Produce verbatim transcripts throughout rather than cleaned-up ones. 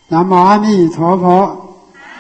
南无阿弥陀佛。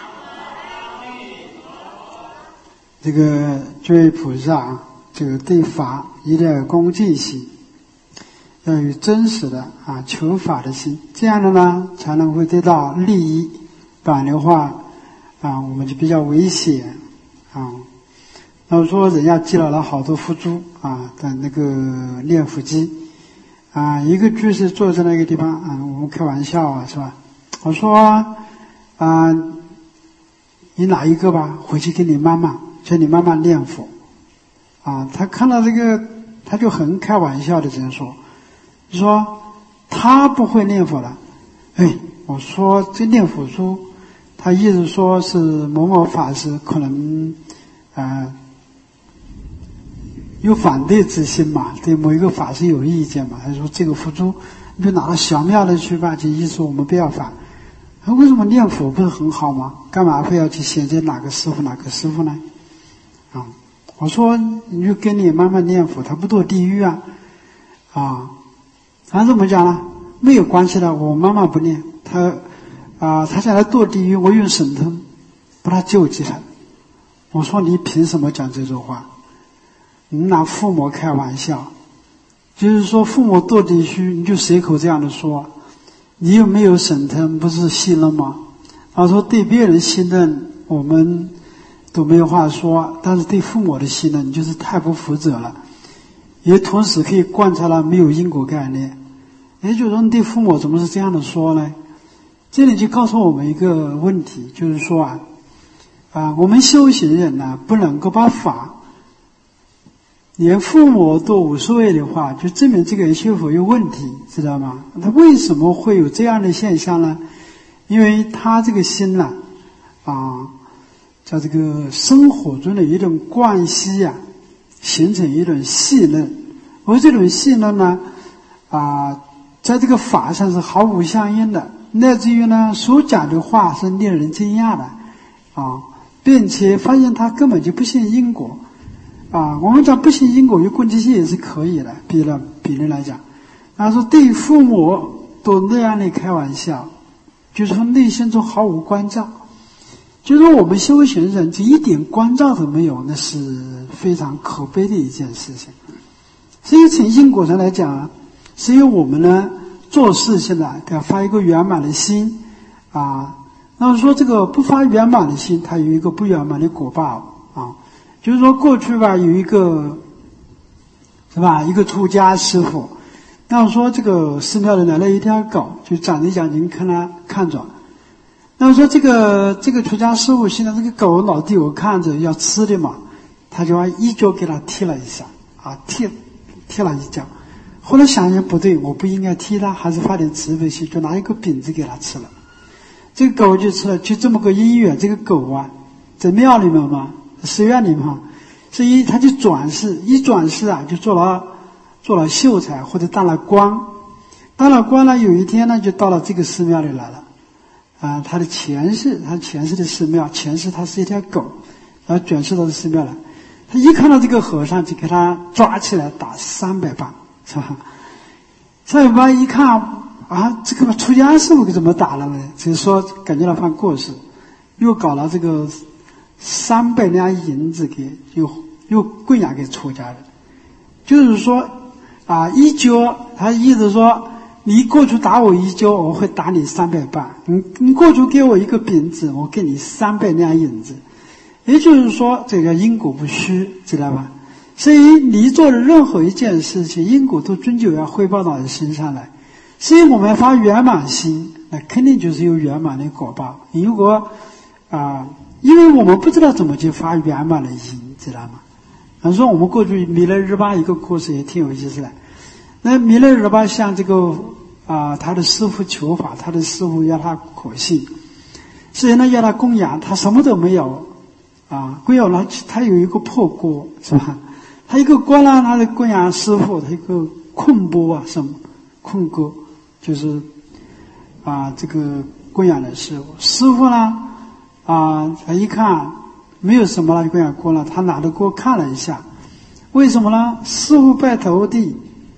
这个诸位菩萨，这个对法一定要有恭敬心，要有真实的啊求法的心，这样的呢才能会得到利益。不然的话啊，我们就比较危险啊。那么说，人家积累了好多佛珠啊的那个念佛机啊，一个居士坐在那个地方啊，我们开玩笑啊，是吧？我说啊，你拿一个吧，回去给你妈妈，叫你妈妈念佛啊。他看到这个，他就很开玩笑的这样说，就说他不会念佛了。哎，我说这念佛书，他意思说是某某法师可能呃有反对之心嘛，对某一个法师有意见嘛，他说这个佛珠你就拿到小庙里去吧，就意思我们不要反。为什么念佛不是很好吗？干嘛非要去选择哪个师傅哪个师傅呢？啊，我说你就跟你妈妈念佛，他不堕地狱啊！啊，他怎么讲呢？没有关系的，我妈妈不念，他啊，他将来堕地狱，我用神通把他救济他。我说你凭什么讲这种话？你拿父母开玩笑，就是说父母堕地狱，你就随口这样的说。你有没有神通？不是信任吗？他说对别人信任我们都没有话说，但是对父母的信任就是太不负责了，也同时可以观察了没有因果概念。也就是说你对父母怎么是这样的说呢？这里就告诉我们一个问题，就是说啊啊，我们修行人呢、啊、不能够把法连父母都无所谓的话，就证明这个人修佛有问题，知道吗？他为什么会有这样的现象呢？因为他这个心呢、啊，啊，在这个生活中的一种关系啊，形成一种信任，而这种信任呢，啊，在这个法上是毫无相应的，乃至于呢，所讲的话是令人惊讶的，啊，并且发现他根本就不信因果。啊，我们讲不信因果有攻击性也是可以的，比了比例来讲，他说对父母都那样的开玩笑，就是说内心中毫无关照，就是说我们修行人就一点关照都没有，那是非常可悲的一件事情。所以从因果上来讲，是因为我们呢做事现在要发一个圆满的心啊，那么说这个不发圆满的心，它有一个不圆满的果报啊。就是说过去吧，有一个是吧，一个出家师傅，那说这个寺庙里来了一条狗，就长着眼睛看他看着。那么说这个这个出家师傅现在这个狗老弟我看着要吃的嘛，他就一脚给他踢了一下啊，踢踢了一脚。后来想想不对，我不应该踢他，还是发点慈悲心，就拿一个饼子给他吃了。这个狗就吃了，就这么个因缘。这个狗啊，在庙里面嘛。寺院里面，所以他就转世，一转世啊，就做了做了秀才或者当了官，当了官呢，有一天呢，就到了这个寺庙里来了，啊，他的前世，他前世的寺庙，前世他是一条狗，然后转世到这寺庙来，他一看到这个和尚，就给他抓起来打三百棒，是吧？三百棒一看啊，这个出家师傅怎么打了呢？就是说感觉到犯过失，又搞了这个。三百两银子给又又供养给出家人，就是说啊，一脚他意思说你过去打我一脚，我会打你三百棒；你你过去给我一个饼子，我给你三百两银子。也就是说，这个因果不虚，知道吧？所以你做的任何一件事情，因果都终究要汇报到你身上来。所以我们发圆满心，那肯定就是有圆满的果报。你如果啊。因为我们不知道怎么去发圆满的因，知道吗？比如说我们过去弥勒日巴一个故事也挺有意思的。那弥勒日巴向这个啊、呃、他的师父求法，他的师父要他可信，所以呢要他供养，他什么都没有啊，供养了他有一个破锅，是吧？他一个锅呢，他的供养师父，他一个困钵啊，什么困锅，就是啊这个供养的师父，师父呢。啊，他一看没有什么了，就供养锅了。他拿着锅看了一下，为什么呢？师父拜头地，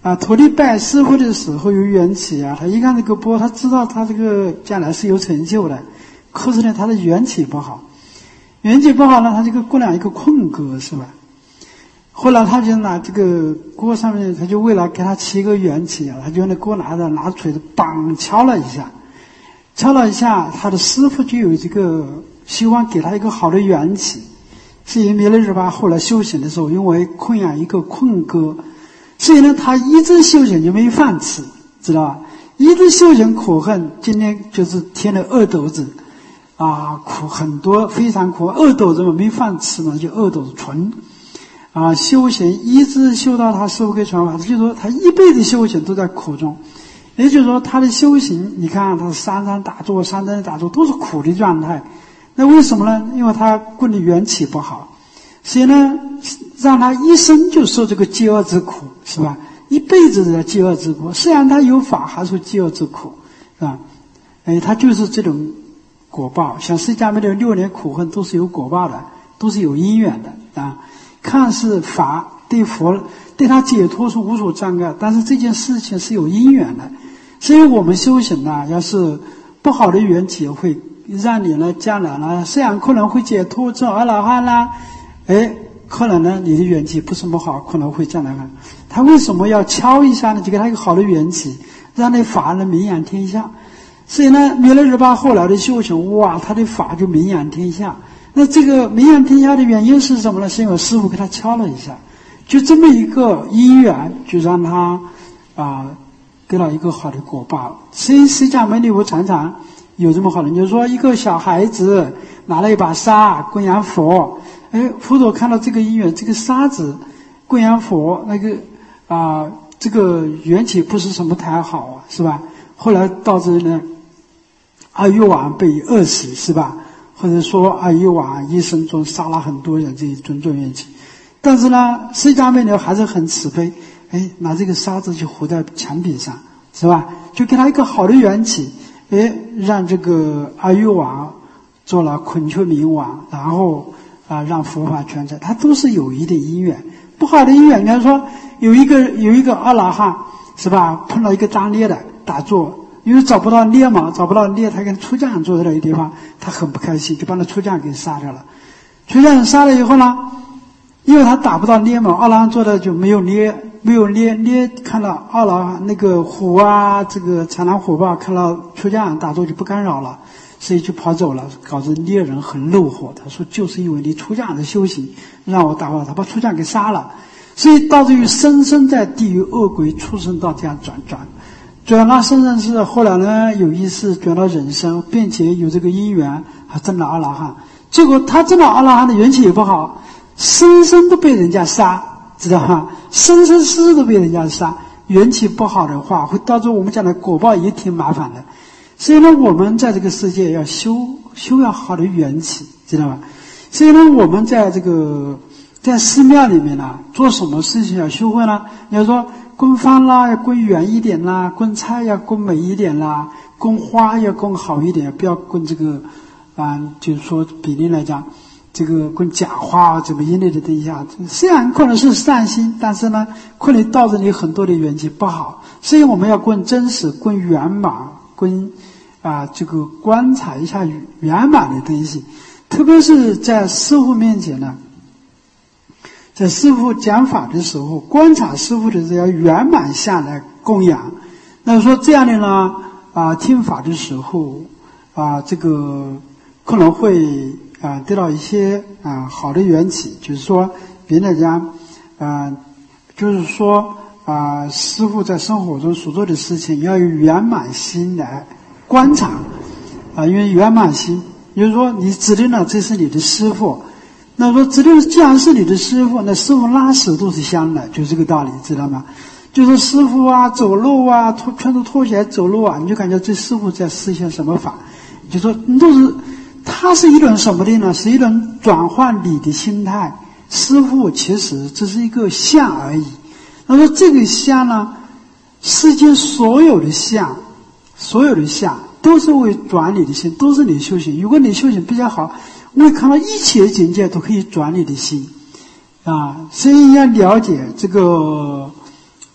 啊，徒弟拜师傅的时候有缘起啊，他一看这个钵，他知道他这个将来是有成就的，可是呢，他的缘起不好，缘起不好呢，他这个锅两一个困戈是吧？后来他就拿这个锅上面，他就为了给他起一个缘起啊，他就那锅拿着拿锤子，梆敲了一下，敲了一下，他的师傅就有这个希望给他一个好的缘起。所以弥勒日巴后来修行的时候，因为困养一个困戈。所以呢，他一直修行就没饭吃，知道吧？一直修行苦恨，今天就是添了饿斗子，啊，苦很多，非常苦。饿斗子嘛，没饭吃嘛，就饿斗子纯，啊，修行一直修到他师父给传法，就是说他一辈子修行都在苦中，也就是说他的修行，你看他三山打坐、三灯打坐都是苦的状态。那为什么呢？因为他棍的缘起不好。所以呢，让他一生就受这个饥饿之苦，是吧？一辈子的饥饿之苦。虽然他有法，还受饥饿之苦，是吧？哎，他就是这种果报。像释迦牟尼的六年苦恨都是有果报的，都是有因缘的啊。看似法对佛对他解脱是无所障碍，但是这件事情是有因缘的。所以我们修行呢，要是不好的缘起，会让你呢将来呢，虽然可能会解脱成阿罗汉啦。哎，可能呢，你的缘起不是那么好，可能会将来看。他为什么要敲一下呢？就给他一个好的缘起，让那法呢名扬天下。所以呢，弥勒日巴后来的修行，哇，他的法就名扬天下。那这个名扬天下的原因是什么呢？是因为师父给他敲了一下，就这么一个因缘，就让他啊给了一个好的果报。所以释迦牟尼佛常常有这么好的，就是说一个小孩子拿了一把沙供养佛。哎，佛陀看到这个因缘，这个沙子供养佛，那个啊、呃，这个缘起不是什么太好啊，是吧？后来导致呢，阿育王被饿死，是吧？或者说阿育王一生中杀了很多人，这一种种缘起。但是呢，释迦牟尼还是很慈悲，哎，拿这个沙子就糊在墙壁上，是吧？就给他一个好的缘起，哎，让这个阿育王做了孔雀明王，然后。啊，让佛法传承，它都是有一点因缘。不好的因缘，比方说有一个有一个阿罗汉，是吧？碰到一个当猎的打坐，因为找不到猎嘛，找不到猎，他跟出将坐在那个地方，他很不开心，就把那出将给杀掉了。出将杀了以后呢，因为他打不到猎嘛，阿罗汉坐的就没有猎，没有猎，猎看到阿罗汉那个虎啊，这个豺狼虎豹看到出将打坐就不干扰了。所以就跑走了，搞得猎人很怒火。他说：“就是因为你出将的修行，让我打败他，把出将给杀了。”所以导致于生生在地狱恶鬼畜生道这样转转，转到生生是后来呢有一世转到人生，并且有这个因缘，还证了阿罗汉。结果他证了阿罗汉的缘起也不好，生生都被人家杀，知道吗？生生世世都被人家杀，缘起不好的话，会导致我们将来果报也挺麻烦的。所以呢，我们在这个世界要修修要好的缘起，知道吧？所以呢，我们在这个在寺庙里面呢，做什么事情要修会呢？你要说供饭啦，要供圆一点啦；供菜要供美一点啦；供花要供好一点，不要供这个啊、呃，就是说比例来讲，这个供假花怎么一类的东西啊，虽然可能是善心，但是呢，可能导致你很多的缘起不好。所以我们要供真实、供圆满、供啊，这个观察一下圆满的东西，特别是在师父面前呢，在师父讲法的时候，观察师父的时候要圆满下来供养。那说这样的呢，啊，听法的时候啊，这个可能会啊得到一些啊好的缘起，就是说，别人讲啊，就是说啊，师父在生活中所做的事情要有圆满心来观察啊，因为圆满心，就是说你指定了这是你的师父，那说指定既然是你的师父，那师父拉屎都是香的，就这个道理，知道吗？就说师父啊，走路啊，脱穿着拖鞋走路啊，你就感觉这师父在实现什么法，就说你都是，它是一种什么的呢？是一种转换你的心态。师父其实只是一个相而已。那说这个相呢，世间所有的相。所有的相都是为转你的心，都是你修行。如果你修行比较好，为看到一切境界都可以转你的心啊。所以要了解这个啊、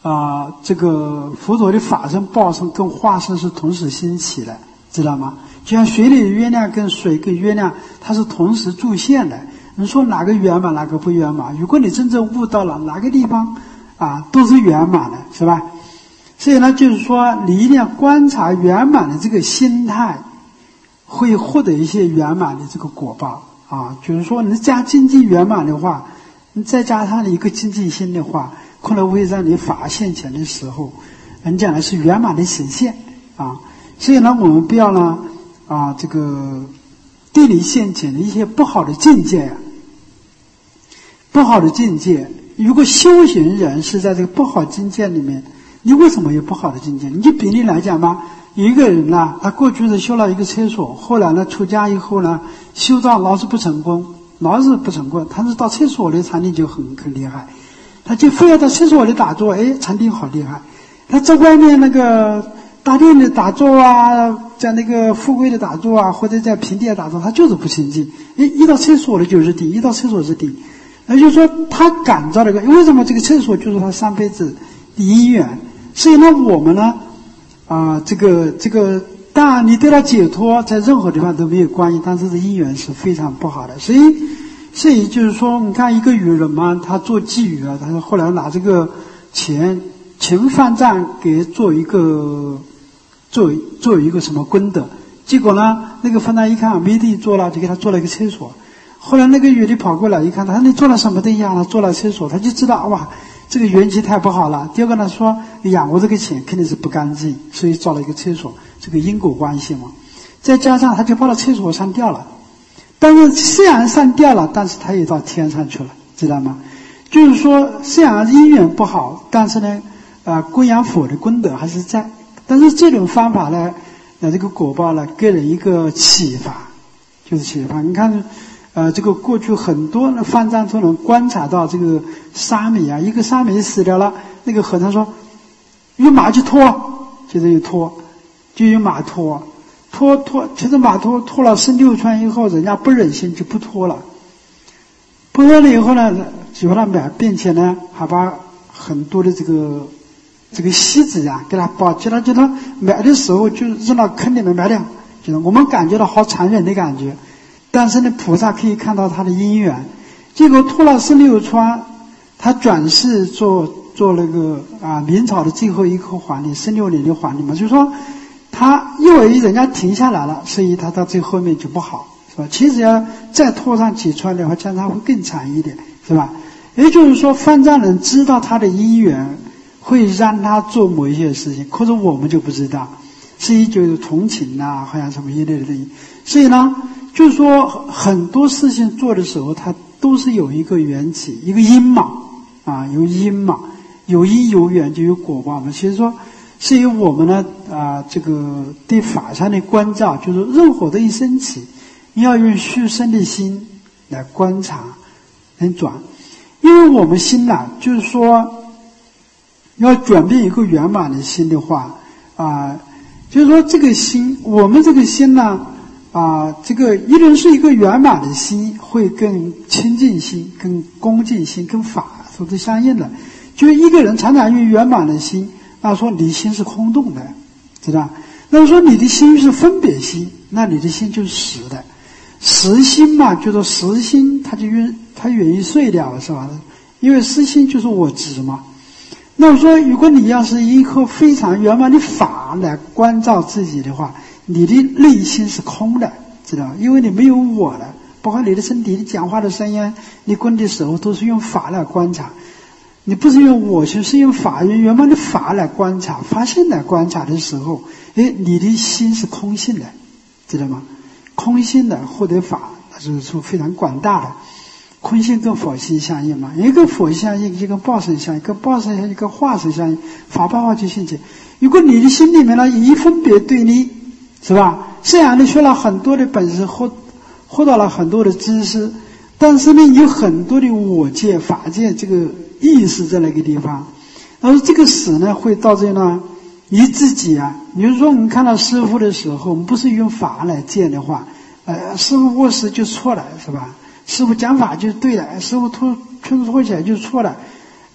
啊、呃，这个佛陀的法身、报身跟化身是同时兴起的，知道吗？就像水里的月亮跟水跟月亮，它是同时出现的。你说哪个圆满，哪个不圆满？如果你真正悟到了哪个地方啊，都是圆满的，是吧？所以呢，就是说你一定要观察圆满的这个心态，会获得一些圆满的这个果报啊。就是说，你加经济圆满的话，你再加上一个经济心的话，可能会让你法现前的时候，人讲的是圆满的显现啊。所以呢，我们不要呢啊，这个对你现前的一些不好的境界呀、啊，不好的境界。如果修行人是在这个不好境界里面，你为什么有不好的境界？你就比例来讲吧，有一个人呢，他过去是修了一个厕所，后来呢出家以后呢，修到老是不成功，老是不成功，他是到厕所里禅定就很很厉害，他就非要到厕所里打坐，哎，禅定好厉害。他在外面那个大殿里打坐啊，在那个富贵的打坐啊，或者在平地打坐，他就是不清净。哎，一到厕所里就是定，一到厕所是定。也就是说，他感召了个，为什么这个厕所就是他上辈子的因缘？所以呢，我们呢，啊、呃，这个这个，当然你对他解脱，在任何地方都没有关系，但是这因缘是非常不好的。所以，所以就是说，你看一个渔人嘛，他做妓女啊，他后来拿这个钱钱饭账给做一个做做一个什么功德，结果呢，那个饭账一看没地做了，就给他做了一个厕所。后来那个女的跑过来一看，他说你做了什么东西啊？他做了厕所，他就知道哇，这个缘起太不好了。第二个呢说，哎呀，我这个钱肯定是不干净，所以造了一个厕所，这个因果关系嘛。再加上他就把他厕所上吊了，但是虽然上吊了，但是他也到天上去了，知道吗？就是说，虽然因缘不好，但是呢，呃，供养佛的功德还是在。但是这种方法呢，呃，这个果报呢，给人一个启发，就是启发。你看。呃，这个过去很多的方丈都能观察到这个沙弥啊，一个沙弥死掉了，那个和尚说，用马去拖，就是用拖，就用马拖，拖拖，其实马拖拖了十六圈以后，人家不忍心就不拖了，不拖了以后呢，就把它买，并且呢，还把很多的这个这个锡纸啊给他包，叫他叫他买的时候就扔到坑里面埋掉，就是我们感觉到好残忍的感觉。但是呢，菩萨可以看到他的因缘，结果拖了十六川，他转世做做那个啊明朝的最后一个皇帝，十六年的皇帝嘛，就是说他因为人家停下来了，所以他到最后面就不好，是吧？其实要再拖上几川的话，将来会更惨一点，是吧？也就是说，方丈人知道他的因缘会让他做某一些事情，可是我们就不知道，所以就是同情啊，好像什么一类的东西，所以呢。就是说，很多事情做的时候，它都是有一个缘起，一个因嘛，啊，有因嘛，有因有缘就有果报嘛。其实说，是以我们呢，啊，这个对法上的关照，就是任何的一升起，你要用虚生的心来观察，来转，因为我们心呐、啊，就是说，要转变一个圆满的心的话，啊，就是说这个心，我们这个心呢。啊，这个一人是一个圆满的心，会跟清净心、跟恭敬心、跟法都是相应的。就是一个人常常用圆满的心，那说你心是空洞的，知道？那么说你的心是分别心，那你的心就是实的。实心嘛，就是实心，它就愿它愿意碎掉，是吧？因为实心就是我执嘛。那么说，如果你要是一颗非常圆满的法来关照自己的话，你的内心是空的，知道？因为你没有我了，包括你的身体、你讲话的声音，你观的时候都是用法来观察，你不是用我去，是用法，用圆满的法来观察，发现来观察的时候，哎，你的心是空性的，知道吗？空性的获得法，那就是说非常广大的。空性跟佛性相应嘛，一个佛相应，一个报身相应，一个报身相应，一个化身相应，法报化就性起。如果你的心里面呢，一分别对立，是吧？虽然你学了很多的本事，获获到了很多的知识，但是呢，有很多的我界、法界这个意识在那个地方，然后这个死呢，会导致呢，你自己啊，比如说我们看到师父的时候，我们不是用法来见的话，呃，师父卧实就错了，是吧？师父讲法就对了，师父吐吐吐起来就错了，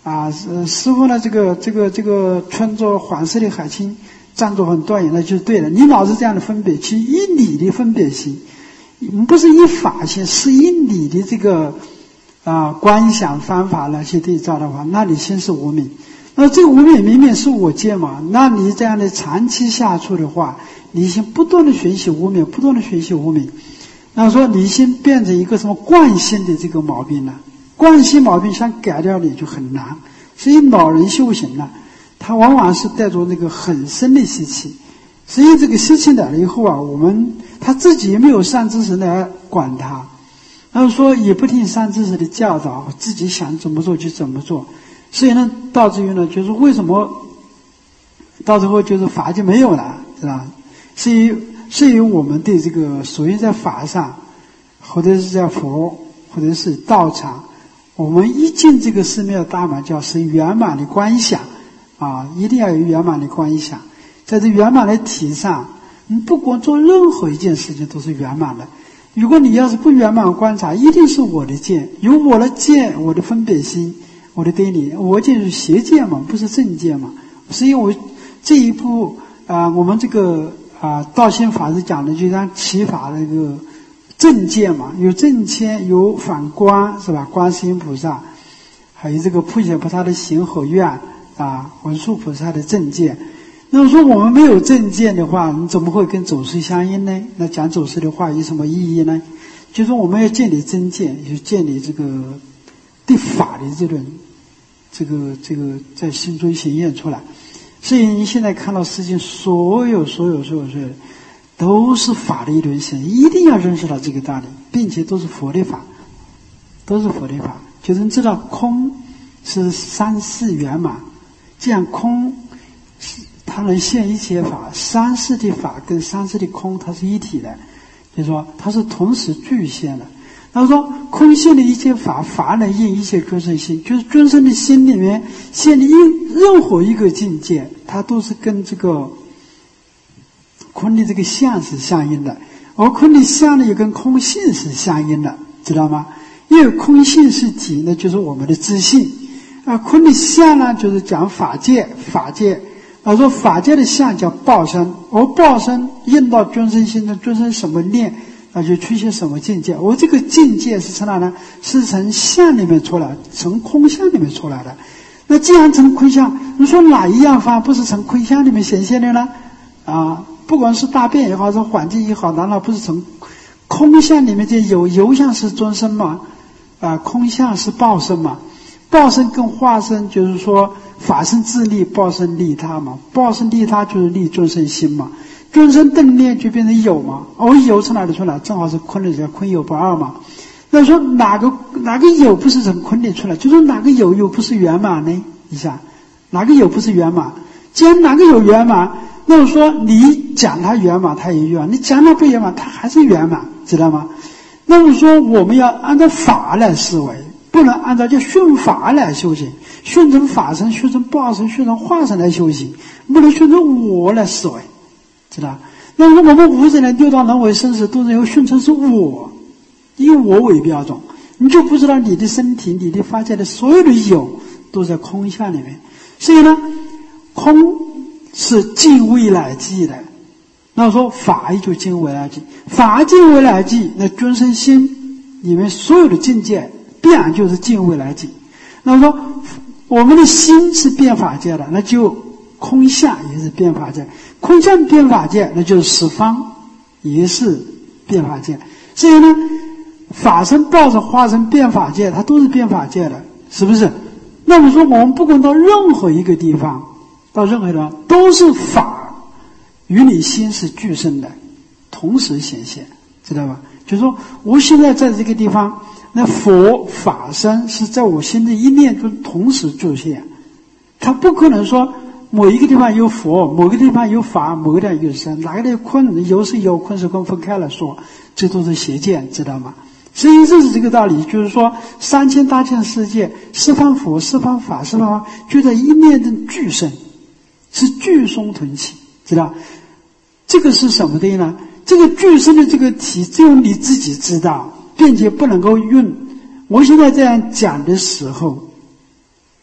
啊，师师傅呢，这个这个这个穿着黄色的海青，站着很端严，那就是对的。你老是这样的分别，其实以理的分别心，不是以法心，是以理的这个啊观想方法来去对照的话，那你心是无明。那这个无明明明是我见嘛，那你这样的长期下去的话，你心不断的学习无明，不断的学习无明，那说你心变成一个什么惯性的这个毛病呢？惯性毛病想改掉你就很难。所以老人修行呢，他往往是带着那个很深的习气。所以这个习气来了以后啊，我们他自己也没有善知识来管他，然后说也不听善知识的教导，自己想怎么做就怎么做。所以呢，到至于呢，就是为什么到最后就是法就没有了，是吧？是于是于我们对这个属于在法上，或者是在佛，或者是道场，我们一进这个寺庙大门叫是圆满的观想啊，一定要有圆满的观想。在这圆满的体上，你不管做任何一件事情都是圆满的。如果你要是不圆满观察，一定是我的见，有我的见，我的分别心，我的对立，我就是邪见嘛，不是正见嘛。所以我这一步啊、呃，我们这个啊、呃、道心法师讲的就像起法那个正见嘛，有正见，有反观，是吧？观世音菩萨，还有这个普贤菩萨的行和愿啊，文殊菩萨的正见。那么说我们没有正见的话，你怎么会跟走势相应呢？那讲走势的话有什么意义呢？就是说我们要建立真见，就建立这个对法的这种这个这个在心中显现出来。所以你现在看到世界所有所有所有所有都是法的一轮显现，一定要认识到这个道理，并且都是佛的法，都是佛的法。就是知道空是三世圆满，这样空它能现一切法，三世的法跟三世的空它是一体的，就是说它是同时具现的。他说空现的一切法，法能应一切众生心，就是众生的心里面现的任何一个境界，它都是跟这个空的这个相是相应的，而空的相呢也跟空性是相应的，知道吗？因为空性是体，那就是我们的自信啊。空的相呢就是讲法界，法界他说法界的相叫报身，而报身应到众生心中，众生什么念那就出现什么境界。我这个境界是从哪呢？是从相里面出来，从空相里面出来的。那既然从空相，你说哪一样法不是从空相里面显现的呢？啊，不管是大便也好，是环境也好，难道不是从空相里面就有？有相是众生嘛，啊，空相是报身嘛。报身跟化身就是说法身自利，报身利他嘛。报身利他就是利众生心嘛。众生顿念就变成有嘛，而有从哪里出来？正好是空的，叫空有不二嘛。那说哪个哪个有不是从空里出来？就说哪个有又不是圆满呢？一下哪个有不是圆满？既然哪个有圆满，那么说你讲它圆满，它也圆满；你讲它不圆满，它还是圆满，知道吗？那么说我们要按照法来思维，不能按照叫训法来修行，训成法身、训成报身、训成化身来修行，不能训成我来思维。知道？那么我们无人来六道人为生死，都是由训成是我，以我为标准，你就不知道你的身体、你的发现的所有的有都在空相里面。所以呢，空是尽未来际的。那我说法也就尽未来际，法尽未来际，那众生心里面所有的境界必然就是尽未来际。那我说我们的心是变法界的，那就空相也是变法界。空相变法界，那就是十方也是变法界。所以呢，法身、报身、化身、变法界，它都是变法界的，是不是？那么说，我们不管到任何一个地方，到任何地方，都是法与你心是俱生的，同时显现，知道吧？就是说，我现在在这个地方，那佛法身是在我心的一念中同时出现，它不可能说某一个地方有佛，某个地方有法，某个地方有生，哪个地方空，有是有，空是空，分开来说，这都是邪见，知道吗？所以这是这个道理，就是说三千大千世界，十方佛、十方法、十方法，就在一念中俱生，是俱生同起，知道？这个是什么的呢？这个俱生的这个体，只有你自己知道，并且不能够用。我现在这样讲的时候，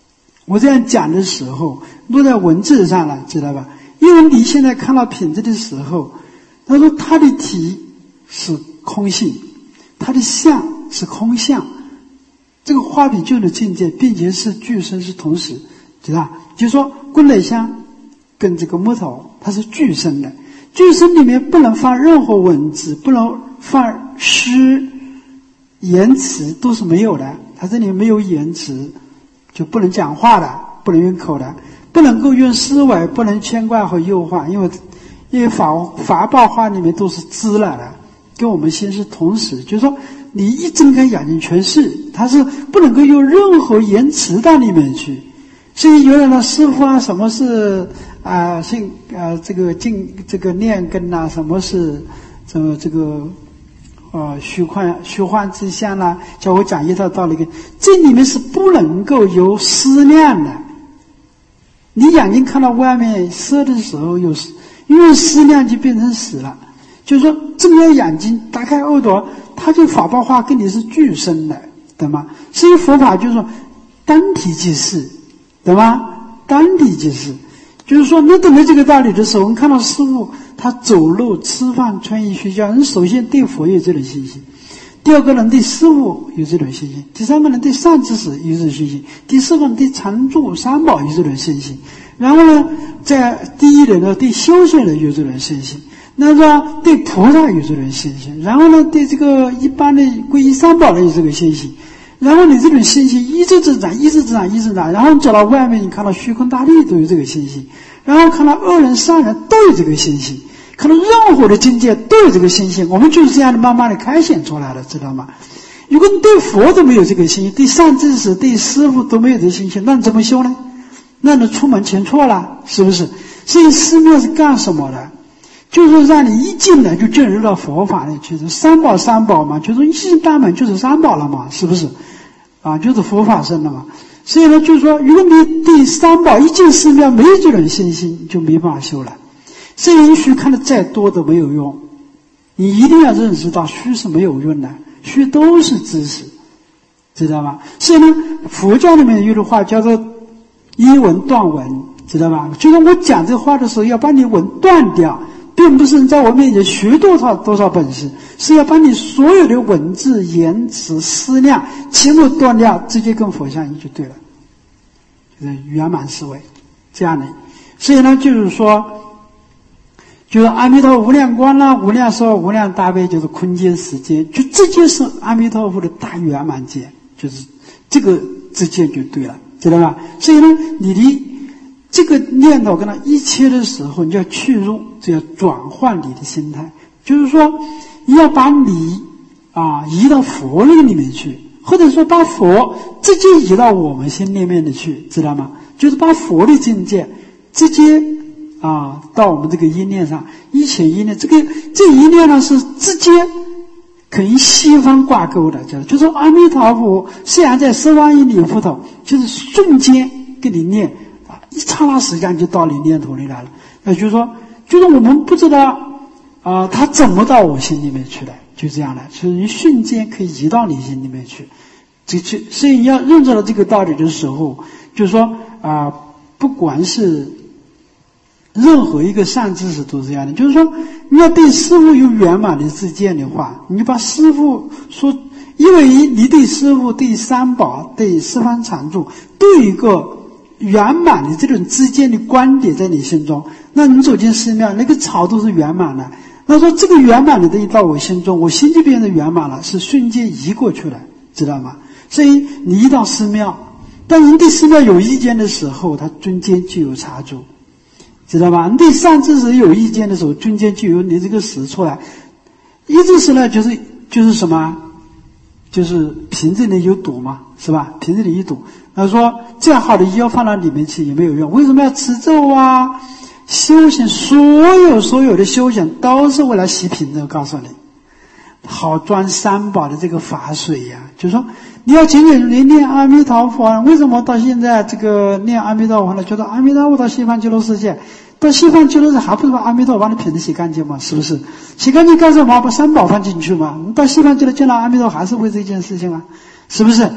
我这样讲的时候落在文字上了，知道吧？因为你现在看到品质的时候，他说他的体是空性，他的相是空相，这个花比旧的境界，并且是具身是同时，知道？就是说棍类香跟这个木头它是具身的，具身里面不能放任何文字，不能放诗言辞，都是没有的，它这里没有言辞，就不能讲话的，不能用口的，不能够用思维，不能牵挂和诱惑，因为因为法法报化里面都是知了的，跟我们心是同时，就是说你一睁开眼睛全是，它是不能够用任何言辞到里面去。所以有人的师父啊，什么是啊、呃、性啊、呃、这个静这个念根啊，什么是这个这个呃虚幻虚幻之相啦、啊，叫我讲一套道理，这里面是不能够有思量的。你眼睛看到外面色的时候有因为思量就变成死了，就是说睁开眼睛打开耳朵，它就法报化跟你是俱生的，对吗？所以佛法就是说单体即是，对吗？单体即是，就是说你懂得这个道理的时候，我们看到师父他走路吃饭穿衣睡觉，人首先对佛有这种信心，第二个人对师父有这种信心，第三个人对善知识有这种信心，第四个人对常住三宝有这种信心，然后呢在第一人呢对修行人有这种信心，那么对菩萨有这种信心，然后呢对这个一般的皈依三宝的有这个信心，然后你这种信心一直增长一直增长一直增长，然后走到外面你看到虚空大力都有这个信心，然后看到恶人善人都有这个信心，看到任何的境界都有这个信心，我们就是这样的慢慢的开显出来了，知道吗？如果你对佛都没有这个信心，对善知识对师父都没有这个信心，那你怎么修呢？那你出门前错了，是不是？所以寺庙是干什么的？就是让你一进来就进入到佛法里去，三宝三宝嘛，就是一进大门就是三宝了嘛，是不是？啊，就是佛法身了嘛。所以呢，就是说，如果你对三宝一进寺庙没有这种信心，就没办法修了。所以虚看的再多都没有用，你一定要认识到虚是没有用的，虚都是知识，知道吗？所以呢，佛教里面有句话叫做一文断文，知道吧？就是我讲这话的时候要把你文断掉，并不是你在我面前学多少多少本事，是要把你所有的文字言辞思量全部断掉，直接跟佛相应就对了，就是圆满思维这样的。所以呢，就是说就是阿弥陀无量光啦、无量寿、无量大悲，就是空间时间，就这就是阿弥陀佛的大圆满界，就是这个之间就对了，知道吧？所以呢，你的这个念头跟他一切的时候，你就要去入，就要转换你的心态，就是说你要把你啊移到佛那个里面去，或者说把佛直接移到我们心里面的去，知道吗？就是把佛的境界直接啊到我们这个一念上，一切一念，这个这一念呢是直接跟西方挂钩的，就是阿弥陀佛虽然在十方一里佛头，就是瞬间给你念，一刹那时间就到你念头里来了。那就是说，就是我们不知道啊、呃，他怎么到我心里面去的，就这样的，所以一瞬间可以移到你心里面去。这这，所以你要认识到这个道理的时候，就是说啊、呃，不管是任何一个善知识都是这样的，就是说你要对师父有圆满的知见的话，你把师父说，因为你对师父、对三宝、对十方常住都有一个圆满的这种之间的观点在你心中，那你走进寺庙，那个草都是圆满的。那说这个圆满的东西到我心中，我心就变得圆满了，是瞬间移过去了，知道吗？所以你一到寺庙，当人对寺庙有意见的时候，他中间就有插足，知道吧？你对善知识有意见的时候，中间就有你这个识出来。一知识呢，就是就是什么？就是瓶子里有堵嘛，是吧？瓶子里一堵。他说这样好的药放到里面去也没有用，为什么要持咒啊？修行所有所有的修行都是为了洗瓶子，我告诉你，好装三宝的这个法水呀、啊。就是说你要仅仅念阿弥陀佛，为什么到现在这个念阿弥陀佛呢？觉得阿弥陀佛到西方极乐世界，到西方极乐世界还不是把阿弥陀佛把你瓶子洗干净吗？是不是？洗干净干什么？把三宝放进去嘛。你到西方极乐见到阿弥陀佛还是为这件事情啊？是不是？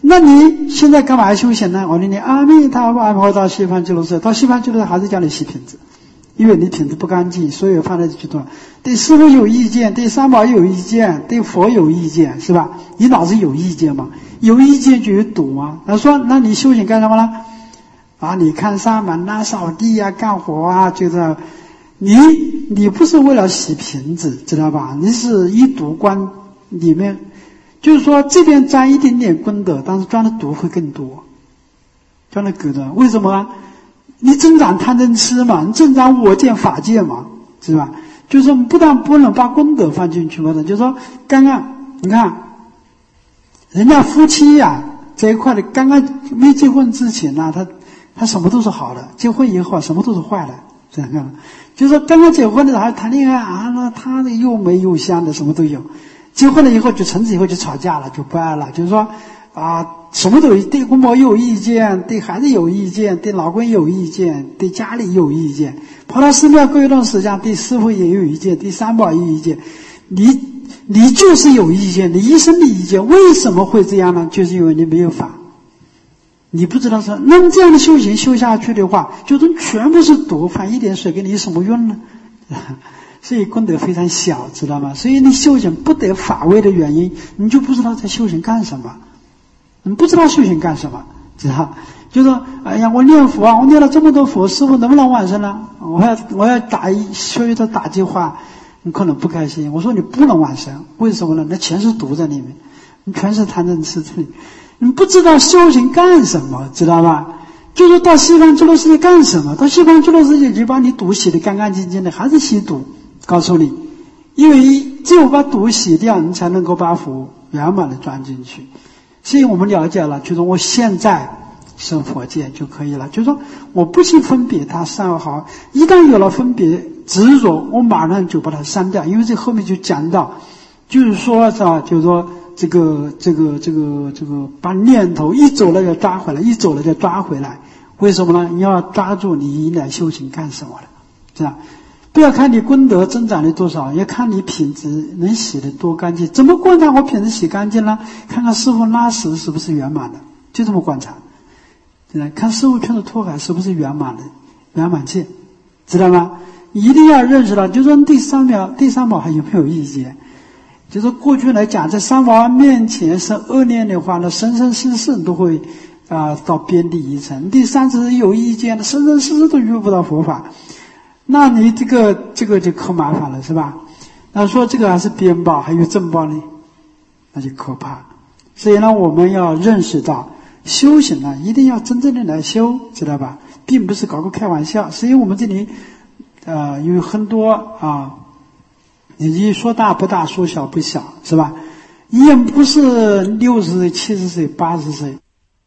那你现在干嘛要修行呢？我说你阿弥陀佛，阿弥陀佛到西方极乐世界，到西方极乐世界还是叫你洗瓶子，因为你品质不干净，所以放在这句话。对师父有意见，对三宝有意见，对佛有意见，是吧？你脑子有意见吗？有意见就有堵吗？他说，那你修行干什么呢？啊，你看上门啊，扫地啊，干活啊，就是你你不是为了洗瓶子，知道吧？你是一毒观里面，就是说这边沾一点点功德，但是沾的毒会更多，沾的功德。为什么？你增长贪嗔痴嘛，你增长我见法界嘛，是吧？就是不但不能把功德放进去嘛，就是说刚刚你看人家夫妻呀、啊、这一块的，刚刚没结婚之前呢、啊，他他什么都是好的，结婚以后什么都是坏的，这样看。就是说刚刚结婚的时候还谈恋爱啊，那他的又美又香的，什么都有。结婚了以后就从此以后就吵架了，就不爱了，就是说啊，什么都有，对公婆有意见，对孩子有意见，对老公有意见，对家里有意见，跑到寺庙过一段时间，对师父也有意见，对三宝也有意见。你你就是有意见，你一生的意见，为什么会这样呢？就是因为你没有法，你不知道是。那么这样的修行修下去的话，就是全部是毒，放一点水给你有什么用呢？所以功德非常小，知道吗？所以你修行不得法位的原因，你就不知道在修行干什么，你不知道修行干什么，知道？就说哎呀，我念佛啊，我念了这么多佛，师父能不能往生呢？我要我要打一所有的打击话，你可能不开心。我说你不能往生，为什么呢？那全是毒在里面，你全是贪嗔痴这里，你不知道修行干什么，知道吧？就是到西方极乐世界干什么？到西方极乐世界就把你毒洗得干干净净的，还是吸毒。告诉你，因为只有把毒洗掉，你才能够把福圆满的装进去。所以我们了解了，就是我现在是佛界就可以了。就是说，我不去分别它善好，一旦有了分别执着，我马上就把它删掉。因为这后面就讲到，就是说啊，就是说这个这个这个这个把念头一走了就抓回来，一走了就抓回来。为什么呢？你要抓住你来修行干什么的，这样。不要看你功德增长了多少，要看你品质能洗得多干净。怎么观察我品质洗干净呢？看看师父拉屎是不是圆满的，就这么观察。看师父劝的托海是不是圆满的，圆满戒，知道吗？一定要认识到，就说第三秒第三宝还有没有意见？就是过去来讲，在三宝面前是恶念的话呢，生生世世都会啊、呃、到边地一层。第三次有意见的，生生世世都遇不到佛法。那你这个这个就可麻烦了，是吧？那说这个还是边报，还有正报呢，那就可怕。所以呢，我们要认识到，修行呢，一定要真正的来修，知道吧？并不是搞个开玩笑。所以我们这里，呃，有很多啊，你说大不大，说小不小，是吧？也不是六十岁、七十岁、八十岁。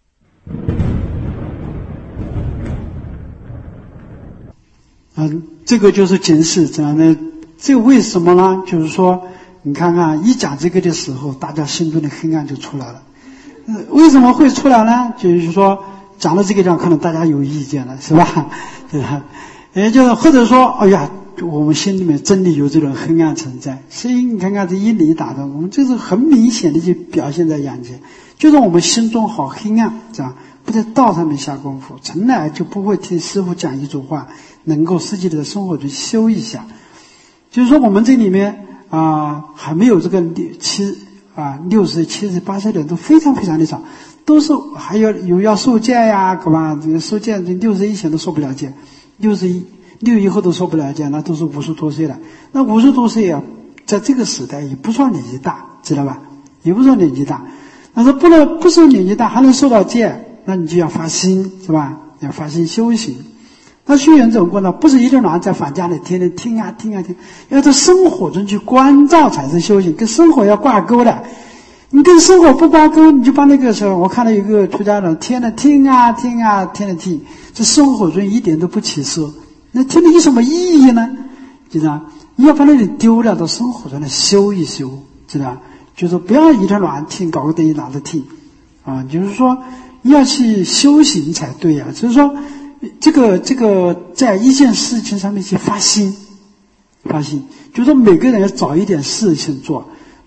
嗯，这个就是警示，这样的。这为什么呢？就是说，你看看一讲这个的时候，大家心中的黑暗就出来了。呃、为什么会出来呢？就是说，讲到这个地方，可能大家有意见了，是吧？对吧？也就是或者说，哎呀，我们心里面真的有这种黑暗存在。所以你看看这一理打的，我们这是很明显的就表现在眼前，就是我们心中好黑暗，这样不在道上面下功夫，从来就不会听师父讲一组话。能够实际的生活去修一下，就是说我们这里面啊、呃、还没有这个七啊六十岁、七十岁、八十岁的人都非常非常的少，都是还有有要受戒呀，干嘛？这个受戒，六十以前都受不了戒，六十一六以后都受不了戒，那都是五十多岁了。那五十多岁啊，在这个时代也不算年纪大，知道吧？也不算年纪大。但是不能不是年纪大还能受到戒，那你就要发心，是吧？要发心修行。那修行这种过程，不是一个人在房间里天天听啊听啊听，要在生活中去关照才是修行，跟生活要挂钩的。你跟生活不挂钩，你就把那个时候，我看到有个出家人天天听啊听啊天天听，这生活中一点都不起色，那听了有什么意义呢？知道？你要把那里丢掉，到生活中来修一修，知道？就是不要一天乱听，搞个东西拿着听，啊，就是说要去修行才对呀、啊。就是说。这个这个在一件事情上面去发心，发心，就是说每个人要找一点事情做，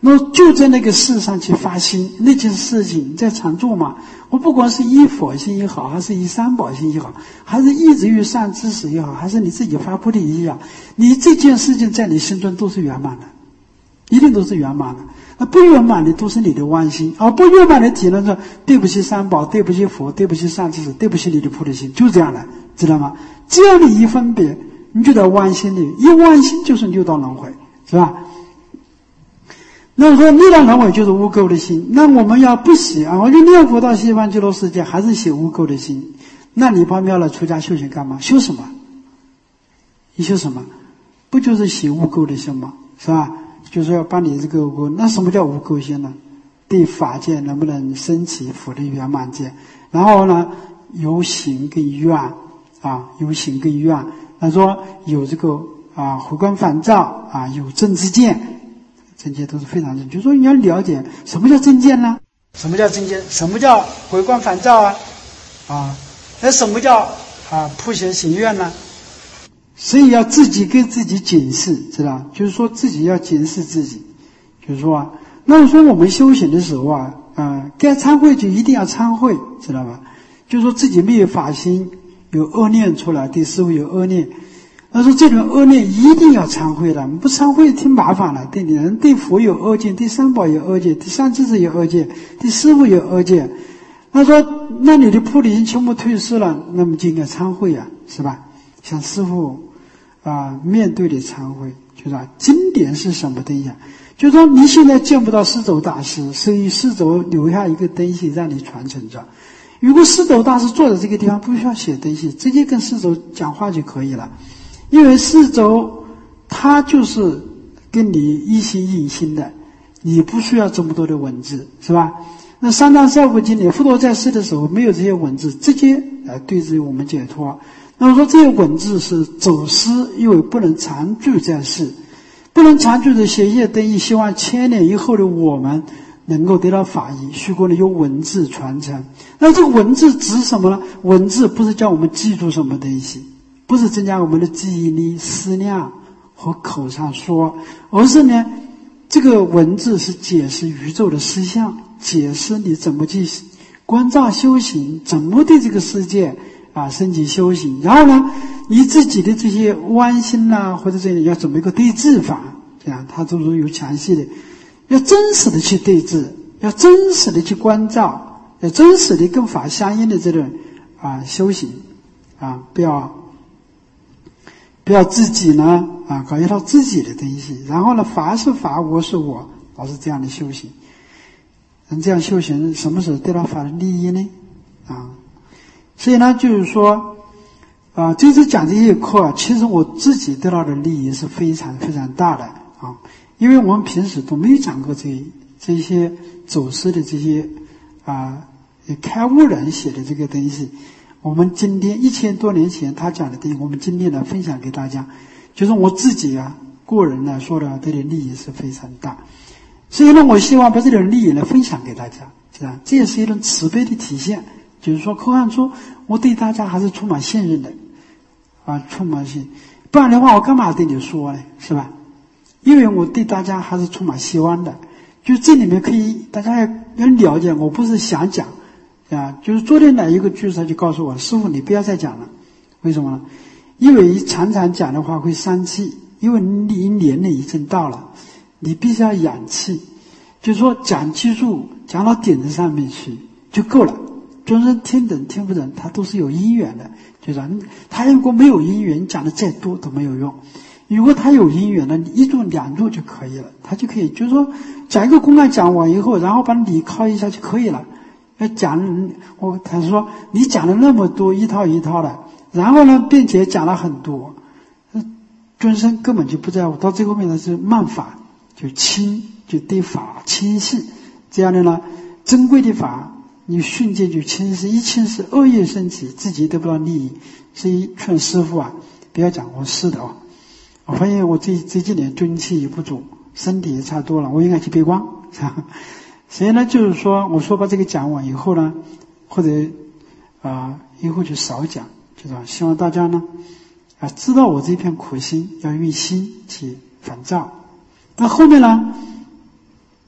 那就在那个事上去发心，那件事情在常做嘛。我不管是依佛心也好，还是依三宝心也好，还是依止于善知识也好，还是你自己发菩提也好，你这件事情在你心中都是圆满的，一定都是圆满的。那不圆满的都是你的妄心，而不圆满的体呢，说对不起三宝，对不起佛，对不起善知识，对不起你的菩提心，就这样的，知道吗？只要你一分别，你就在妄心里，一妄心就是六道轮回，是吧？那么说六道轮回就是污垢的心，那我们要不洗啊，我就念佛到西方极乐世界，还是洗污垢的心。那你跑庙了出家修行干嘛？修什么？你修什么？不就是洗污垢的心吗？是吧？就是要把你这个污垢。那什么叫污垢心呢？对法界能不能升起佛的圆满界？然后呢，有行跟愿啊，有行跟愿。他说有这个啊回光返照啊，有正知见。正见都是非常正，就是说你要了解什么叫正见呢？什么叫正见？什么叫回光返照啊？啊，那什么叫啊普贤行愿呢？所以要自己跟自己检视，知道？就是说自己要检视自己，就是说啊，那么说我们修行的时候啊，呃，该忏悔就一定要忏悔，知道吧？就是说自己没有法心，有恶念出来，对师父有恶念。他说这种恶念一定要忏悔的，不忏悔挺麻烦了。对人对佛有恶见，对三宝有恶见，对善知识有恶见，对师父有恶见。他说那你的菩提心全部退失了，那么就应该忏悔啊，是吧？向师父啊、呃、面对的忏悔，就是啊，经典是什么东西啊？就是说你现在见不到师走大师，所以师走留下一个东西让你传承着。如果师走大师坐在这个地方，不需要写东西，直接跟师走讲话就可以了。因为师走他就是跟你一心一心的，你不需要这么多的文字，是吧？那三藏十二部经里，佛陀在世的时候没有这些文字，直接来对治我们解脱。那么说这些文字是走失，因为不能常住在世，不能常住的写一些东西，希望千年以后的我们能够得到法益，虚构的用文字传承。那这个文字指什么呢？文字不是叫我们记住什么东西，不是增加我们的记忆力、思量和口上说，而是呢，这个文字是解释宇宙的实相，解释你怎么去关照修行，怎么对这个世界啊升级修行。然后呢，你自己的这些弯心呐、啊，或者这样要怎么一个对治法，这样它都是有详细的，要真实的去对治，要真实的去关照，要真实的跟法相应的这种啊修行啊，不要。不要自己呢啊搞一套自己的东西，然后呢法是法，我是我，老是这样的修行。人这样修行，什么时候得到法的利益呢？啊，所以呢就是说啊，这次讲这些课，其实我自己得到的利益是非常非常大的啊，因为我们平时都没有讲过这这些走失的这些啊开悟人写的这个东西。我们今天一千多年前他讲的东西，我们今天来分享给大家，就是我自己啊个人来说的，这点利益是非常大。所以呢，我希望把这点利益来分享给大家，是吧？这也是一种慈悲的体现，就是说可看出我对大家还是充满信任的啊，充满信，不然的话我干嘛对你说呢？是吧？因为我对大家还是充满希望的，就这里面可以大家要了解，我不是想讲。啊，就是昨天来一个居士就告诉我，师父你不要再讲了，为什么呢？因为常常讲的话会伤气，因为你年龄已经到了，你必须要养气，就是说讲记住，讲到点子上面去就够了。众生听懂听不懂，他都是有因缘的，就是他如果没有因缘，你讲的再多都没有用。如果他有因缘呢，你一住两住就可以了，他就可以，就是说讲一个公案讲完以后，然后把理靠一下就可以了。要讲我他说你讲了那么多一套一套的，然后呢并且讲了很多，众生根本就不在乎，到最后面呢是慢法，就轻，就对法轻视，这样的呢珍贵的法你瞬间就轻视，一轻视恶业升起，自己得不到利益。所以劝师父啊不要讲我是的哦，我发现我这这几年中气也不足，身体也差多了，我应该去背光。所以呢就是说我说把这个讲完以后呢，或者啊、呃、以后就少讲，就是希望大家呢啊知道我这片苦心，要用心去反照。那后面呢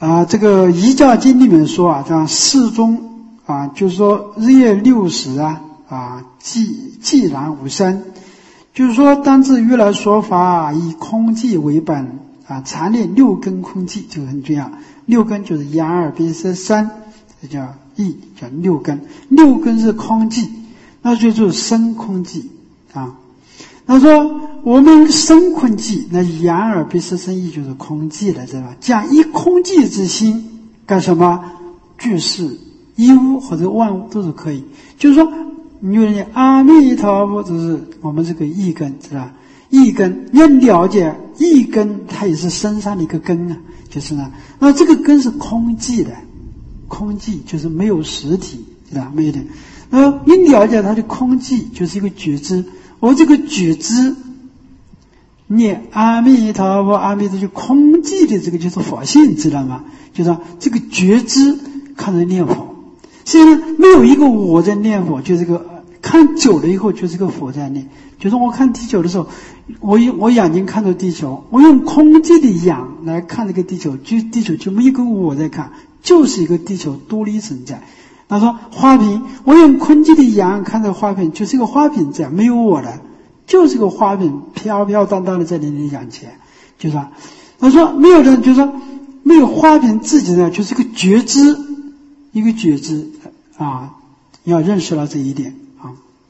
啊，这个《遗教经》里面说啊，像世宗啊，就是说日夜六时啊，啊，寂寂然无声，就是说当自如来说法以空寂为本啊，常念六根空寂就很重要。六根就是眼耳鼻舌身，这叫意，叫六根。六根是空寂，那就是身空寂啊。他说我们身空寂，那眼耳鼻舌身意就是空寂了，知道吧？讲一空寂之心干什么？具事一物或者万物都是可以。就是说你有人阿弥陀佛，就是我们这个意根，知道吧？意根要了解意根，它也是身上的一个根啊，就是呢，那这个根是空寂的，空寂就是没有实体，知道吧？没有的。那你了解它的空寂，就是一个觉知。我这个觉知念阿弥陀佛，阿弥陀就空寂的这个就是佛性，知道吗？就是这个觉知看着念佛，现在没有一个我在念佛，就这个看久了以后就是个佛在念。就是我看地球的时候，我用我眼睛看着地球，我用空寂的眼来看这个地球，就地球就没有一个我在看，就是一个地球独立存在。他说花瓶，我用空寂的眼看着花瓶，就是一个花瓶在，没有我的，就是个花瓶飘飘荡荡的在你的眼前，就是说，他说没有人，就是说没有花瓶自己呢，就是一个觉知，一个觉知啊，要认识到这一点啊。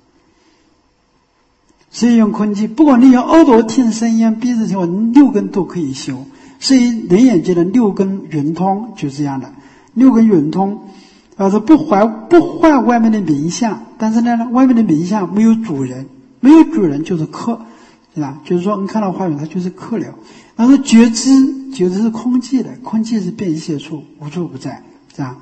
所以用空寂，不管你用耳朵听声音、鼻子听，我六根都可以修。所以人眼界的六根圆通就是这样的，六根圆通。啊，是不坏不坏外面的名相，但是呢，外面的名相没有主人，没有主人就是客，是吧？就是说，你看到花园，它就是客了。然后觉知，觉知是空寂的，空寂是变现处，无处不在，这样。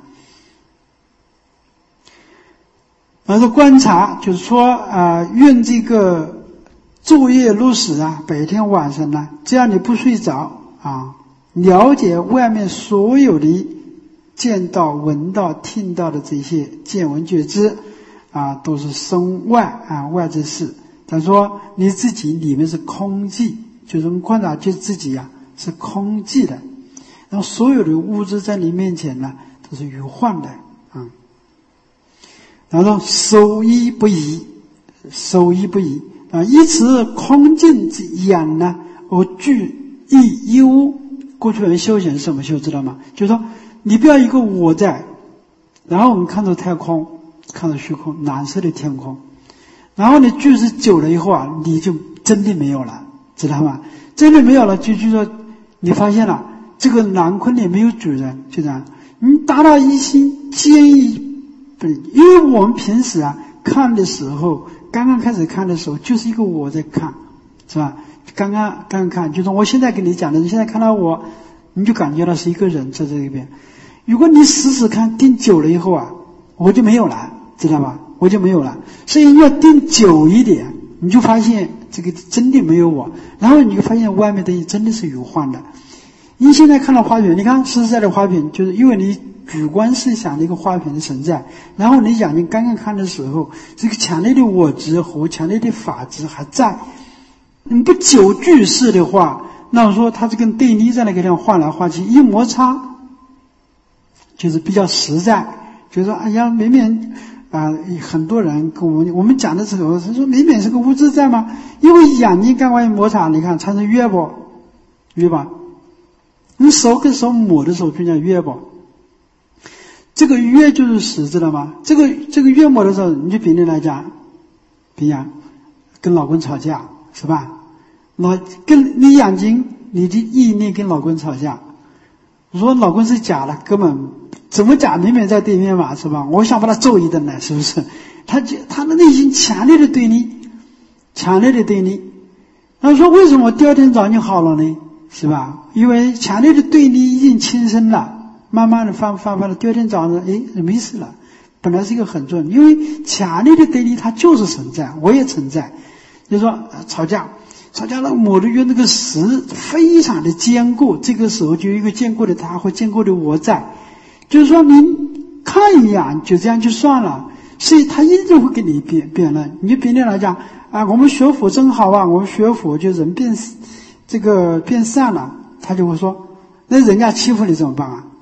然后观察，就是说啊、呃，愿这个昼夜如始啊，白天晚上呢，只要你不睡着啊，了解外面所有的。见到、闻到、听到的这些见闻觉知啊，都是身外啊外之事。他说你自己里面是空寂，就是观察就自己啊是空寂的，然后所有的物质在你面前呢都是虚幻的啊。然后守一不移，守一不移啊，以此空净之眼呢，而具一忧。过去人修行是什么修知道吗？就是说你不要一个我在，然后我们看着太空，看着虚空，蓝色的天空，然后你句子久了以后啊，你就真的没有了，知道吗？真的没有了，就就说你发现了这个蓝坤里没有主人，就这样，你达到一心坚毅，不是，因为我们平时啊看的时候，刚刚开始看的时候，就是一个我在看，是吧？刚刚刚刚看，就是我现在跟你讲的，你现在看到我，你就感觉到是一个人在这一边。如果你死死看盯久了以后啊，我就没有了，知道吧？我就没有了。所以你要盯久一点，你就发现这个真的没有我，然后你就发现外面的真的是有幻的。你现在看到花瓶，你看实在的花瓶，就是因为你主观思想的一个花瓶的存在，然后你眼睛刚刚看的时候，这个强烈的我执和强烈的法执还在。你不久具事的话，那我说它这跟对立在那个地方画来画去，一摩擦就是比较实在，就是说哎呀明明啊、呃、很多人跟我们我们讲的时候，他说明明是个物质在吗？因为眼睛刚刚一摩擦，你看产生约不约吧？你手跟手抹的时候就叫约不？这个约就是实，知道吗？这个这个约抹的时候，你就比例来讲，比如跟老公吵架是吧？老跟你眼睛你的意念跟老公吵架，我说老公是假的，根本怎么假？明明在对面嘛，是吧？我想把他揍一顿呢，是不是？他他的内心强烈的对立，强烈的对立。他说为什么第二天早上就好了呢？是吧？因为强烈的对立已经轻生了，慢慢的翻翻翻了，第二天早上哎没事了。本来是一个很重，因为强烈的对立它就是存在，我也存在。就是说吵架。吵架了，抹的约那个实非常的坚固，这个时候就有一个坚固的他或坚固的我在，就是说你看一眼就这样就算了，所以他一定会给你辩辩论。你就别人来讲啊，我们学佛真好啊，我们学佛就人变这个变善了，他就会说，那人家欺负你怎么办啊？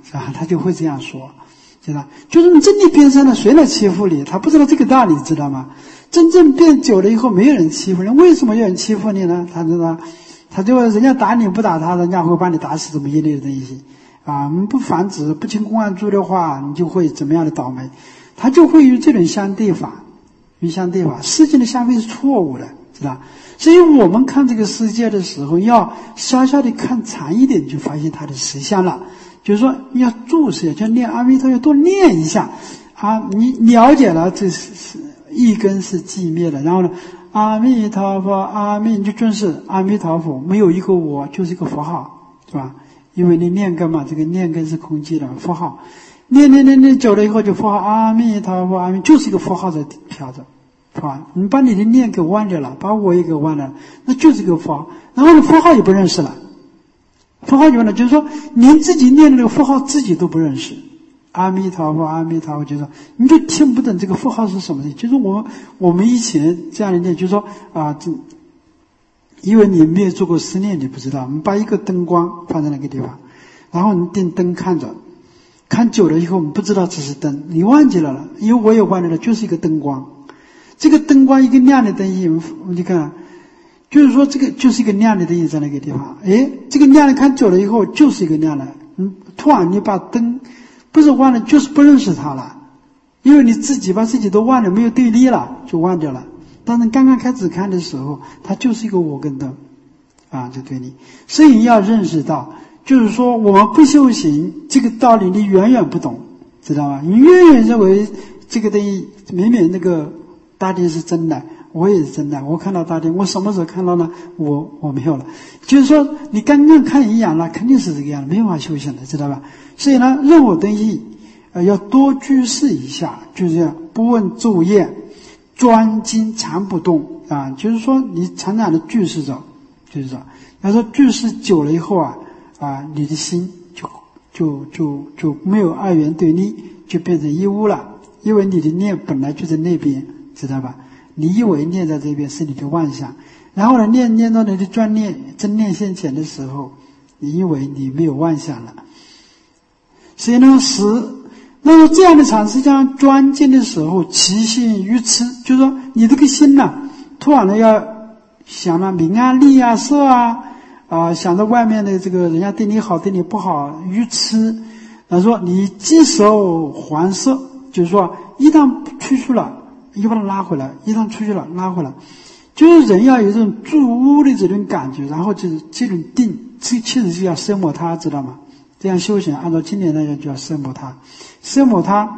是吧？他就会这样说，知道？就是你真理变善了，谁来欺负你？他不知道这个道理，知道吗？真正变久了以后，没有人欺负你，为什么有人欺负你呢？他知道，他就人家打你不打他，人家会把你打死，这么一类的东西啊！你不防止不进公安处的话，你就会怎么样的倒霉？他就会有这种相对法，与相对法，世界的相对是错误的，知道？所以我们看这个世界的时候，要小小的看长一点，就发现它的实相了。就是说，要注视，就念阿弥陀，要多念一下啊！你了解了，这是一根是寂灭的，然后呢，阿弥陀佛，阿弥，你就尊视阿弥陀佛，没有一个我，就是一个符号，是吧？因为你念根嘛，这个念根是空寂的符号，念念念念久了以后，就符号阿弥陀佛，阿弥，就是一个符号在飘着。是吧？你把你的念给忘掉了，把我也给忘了，那就是个符号。然后呢，符号也不认识了，符号就完了，就是说连自己念的那个符号自己都不认识。阿弥陀佛，阿弥陀佛，就是说你就听不懂这个符号是什么的。就是我们我们以前这样的念，就是说啊，这因为你没有做过思念，你不知道。我们把一个灯光放在那个地方，然后你点灯看着，看久了以后，我们不知道这是灯，你忘记了了，因为我也忘记了，就是一个灯光。这个灯光一个亮的灯影，你看，就是说这个就是一个亮的灯影在那个地方。诶，这个亮的看久了以后就是一个亮的。嗯，突然你把灯不是忘了，就是不认识它了，因为你自己把自己都忘了，没有对立了，就忘掉了。当你刚刚开始看的时候，它就是一个我跟灯啊，就对立。所以你要认识到，就是说我们不修行这个道理，你远远不懂，知道吗？你远远认为这个东西明明那个大地是真的，我也是真的。我看到大地，我什么时候看到呢？我我没有了。就是说，你刚刚看一眼了，肯定是这个样的，没办法修行的，知道吧？所以呢，任何东西，呃，要多居士一下，就是这样，不问昼夜，专精常不动啊。就是说，你常常的居士着，就是说，要说居士久了以后啊，啊，你的心就就就就没有二元对立，就变成一物了，因为你的念本来就在那边。知道吧？你以为念在这边是你的妄想，然后呢，念念到你的专念真念现前的时候，你以为你没有妄想了。所以呢，十那么这样的长时间专精的时候，其心愚痴，就是说你这个心呐、啊，突然呢要想了名啊、利啊、色啊啊，想着外面的这个人家对你好，对你不好，愚痴。他说你即手还色，就是说一旦出去了。又把它拉回来，一旦出去了拉回来，就是人要有这种住屋的这种感觉，然后就是这种定，这其实就要奢摩他，知道吗？这样修行，按照今年来讲就要奢摩他，奢摩他，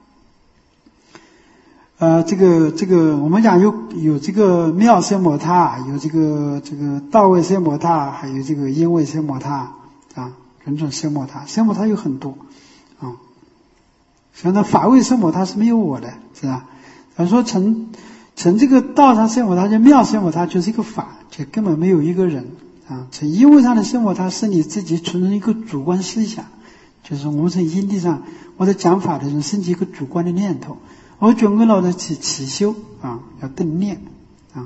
呃，这个这个我们讲有有这个妙奢摩他，有这个这个道位奢摩他，还有这个因位奢摩他啊，种种奢摩他，奢摩他有很多啊，像那法位奢摩他是没有我的，是吧？他说成成这个道上生活，它就妙生活，它就是一个法，就根本没有一个人啊。从因为上的生活，它是你自己存在一个主观思想，就是我们从因地上我在讲法的时候升起一个主观的念头，我准备了的去起修啊，要顿念啊。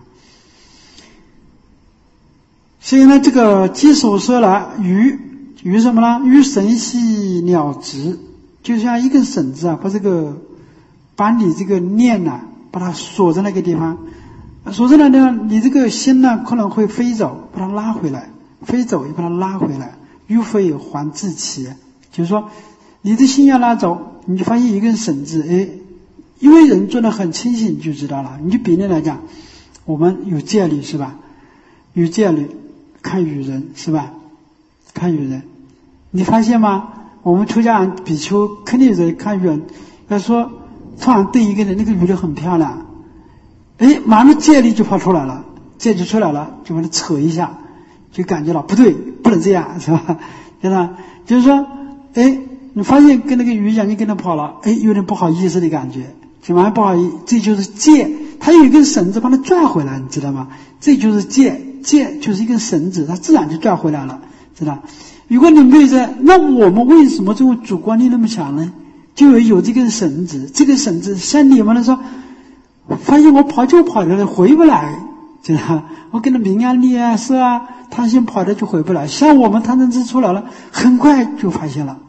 所以呢，这个基础说了于于什么呢？于神系了直，就像一根绳子啊，把这个。把你这个念呐、啊，把它锁在那个地方，锁在那个地方，你这个心呢可能会飞走，把它拉回来，飞走又把它拉回来，欲飞还自其，就是说，你的心要拉走，你就发现一根绳子，哎，因为人做得很清醒，你就知道了。你就比例来讲，我们有戒律是吧？有戒律，看与人是吧？看与人，你发现吗？我们出家人比丘肯定是看人，要说。突然对一个人，那个女的很漂亮，哎，马上戒律就跑出来了，戒就出来了，就把它扯一下，就感觉到不对，不能这样，是吧？对吧？就是说，哎，你发现跟那个鱼眼睛跟他跑了，哎，有点不好意思的感觉，就蛮不好意思，这就是戒，它有一根绳子把它拽回来，你知道吗？这就是戒，戒就是一根绳子，它自然就拽回来了，知道？如果你没有这，那我们为什么这种主观力那么强呢？就有这根绳子，这根绳子像你们来说，发现我跑就跑的回不来，知道？我跟着名啊利啊色啊贪心跑的就回不来。像我们贪嗔痴出来了，很快就发现了，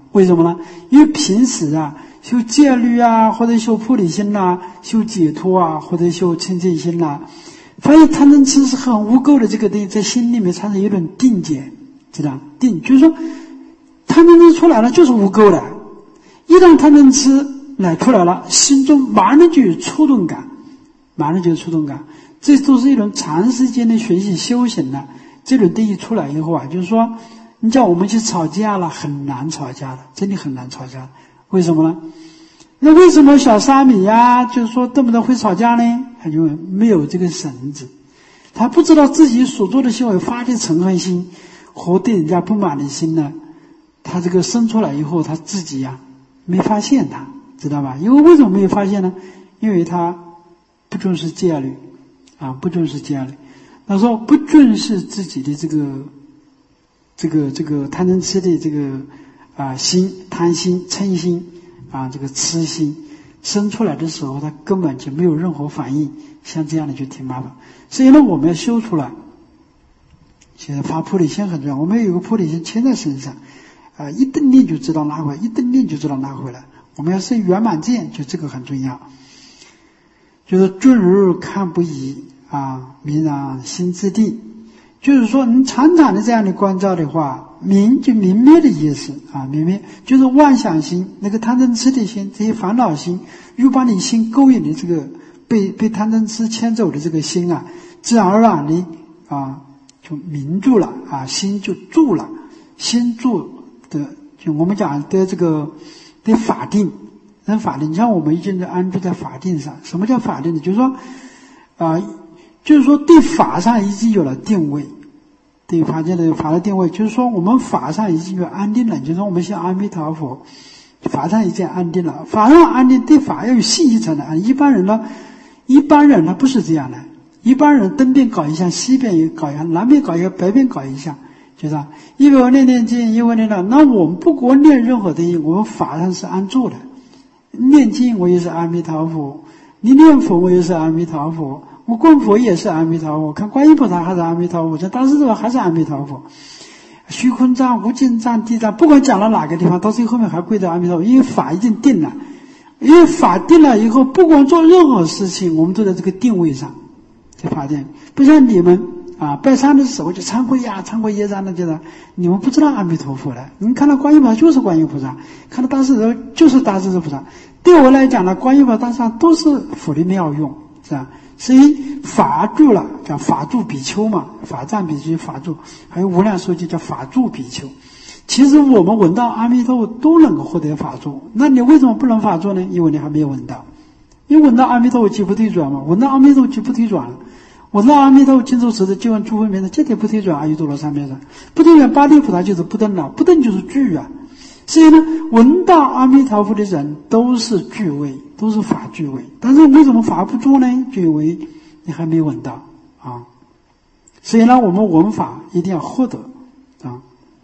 为什么呢？因为平时啊修戒律啊，或者修菩提心呐、啊，修解脱啊，或者修清净心呐、啊，发现贪嗔痴是很污垢的这个东西，在心里面产生一种定解，知道定，就是说贪嗔痴出来了就是污垢的，一旦贪嗔痴来出来了，心中马上就有触动感，马上就有触动感，这都是一种长时间的学习修行的。这种东西出来以后啊，就是说你叫我们去吵架了，很难吵架的，真的很难吵架。为什么呢？那为什么小沙弥呀、啊，就是说动不动会吵架呢？他就没有这个绳子，他不知道自己所做的行为发的嗔恨心和对人家不满的心呢，他这个生出来以后，他自己呀、啊、没发现他，知道吧？因为为什么没有发现呢？因为他不重视戒律啊，不重视戒律。他说不重视自己的这个这个这个贪嗔痴的这个啊心，贪心、嗔心啊，这个痴心生出来的时候，他根本就没有任何反应，像这样的就挺麻烦。所以呢，我们要修出来。现在发菩提心很重要，我们有个菩提心牵在身上，啊，一顿念就知道拿回来，一顿念就知道拿回来。我们要生圆满见，就这个很重要。就是诸如看不疑啊，明然心自定。就是说，你常常的这样的关照的话，明就明灭的意思啊，明灭就是妄想心，那个贪嗔痴的心，这些烦恼心，又把你心勾引的这个被被贪嗔痴牵走的这个心啊，自然而然的啊就明住了啊，心就住了，心住的就我们讲的这个的法定，人法定，你像我们已经在安住在法定上。什么叫法定呢？就是说啊。就是说对法上已经有了定位，对法界的法的定位，就是说我们法上已经有安定了，就是说我们像阿弥陀佛，法上已经安定了，法上安定对法要有信心才能安。一般人呢，一般人他不是这样的，一般人东边搞一下，西边也搞一下，南边搞一下，北边搞一下，就是啊，一会儿念念经，一会儿念念，那我们不管念任何东西，我们法上是安住的。念经我也是阿弥陀佛，你念佛我也是阿弥陀佛。我供佛也是阿弥陀佛，看观音菩萨还是阿弥陀佛，这大势至还是阿弥陀佛，虚空藏、无尽藏、地藏，不管讲到哪个地方，到最后面还归到阿弥陀佛，因为法已经定了，因为法定了以后，不管做任何事情，我们都在这个定位上，在法定，不像你们啊，拜山的时候就忏悔呀，忏悔业障的，就是你们不知道阿弥陀佛的，你看到观音菩萨就是观音菩萨，看到大势至就是大势至菩萨，对我来讲呢，观音菩萨、大势都是佛的妙用，是吧？所以法住了，叫法住比丘嘛，法藏比丘法住，还有无量寿经叫法住比丘。其实我们闻到阿弥陀佛都能够获得法住，那你为什么不能法住呢？因为你还没有闻到。因为闻到阿弥陀佛即不退转嘛，闻到阿弥陀佛即不退转了。闻到阿弥陀佛经咒时的就问诸佛名的，这点不退转，阿耨多罗三藐三，不退转八地菩萨就是不登了，不登就是具啊。所以呢，闻到阿弥陀佛的人都是具位，都是法具位。但是为什么法不住呢？就因为你还没闻到啊。所以呢，我们闻法一定要获得啊。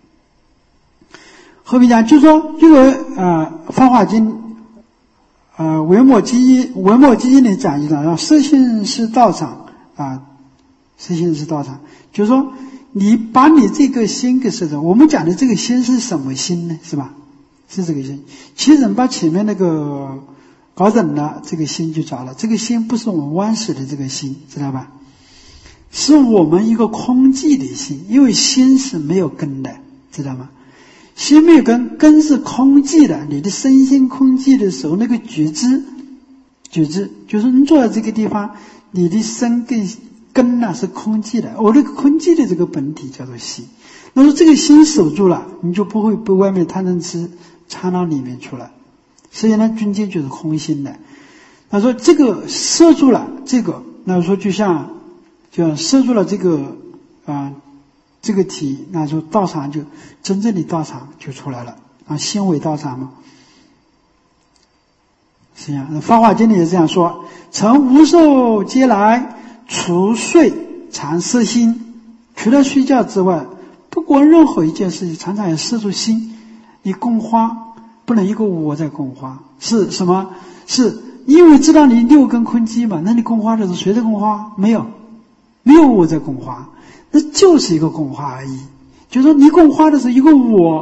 后面讲，就说这个呃《法华经》呃维摩诘经维摩诘经里讲一讲，色心是道场啊，色心是道场，就是说。你把你这个心给设置，我们讲的这个心是什么心呢？是吧？是这个心。其实你把前面那个搞懂了，这个心就着了。这个心不是我们弯死的这个心，知道吧？是我们一个空寂的心，因为心是没有根的，知道吗？心没有根，根是空寂的。你的身心空寂的时候，那个觉知，觉知就是你坐在这个地方，你的身跟根呢、啊、是空寂的，我这个空寂的这个本体叫做心。那么这个心守住了，你就不会被外面贪嗔痴掺到里面去了。所以呢，军界就是空心的。他说这个摄住了这个，那说就像就像摄住了这个啊、呃、这个体，那说道场就真正的道场就出来了啊，心为道场嘛。是这样，《法华经》里也这样说：从无寿劫来。除睡常摄心，除了睡觉之外，不管任何一件事情，常常要摄住心。你供花不能一个我在供花，是什么？是因为知道你六根空寂嘛？那你供花的时候谁在供花？没有，没有我在供花，那就是一个供花而已。就是说你供花的时候，一个我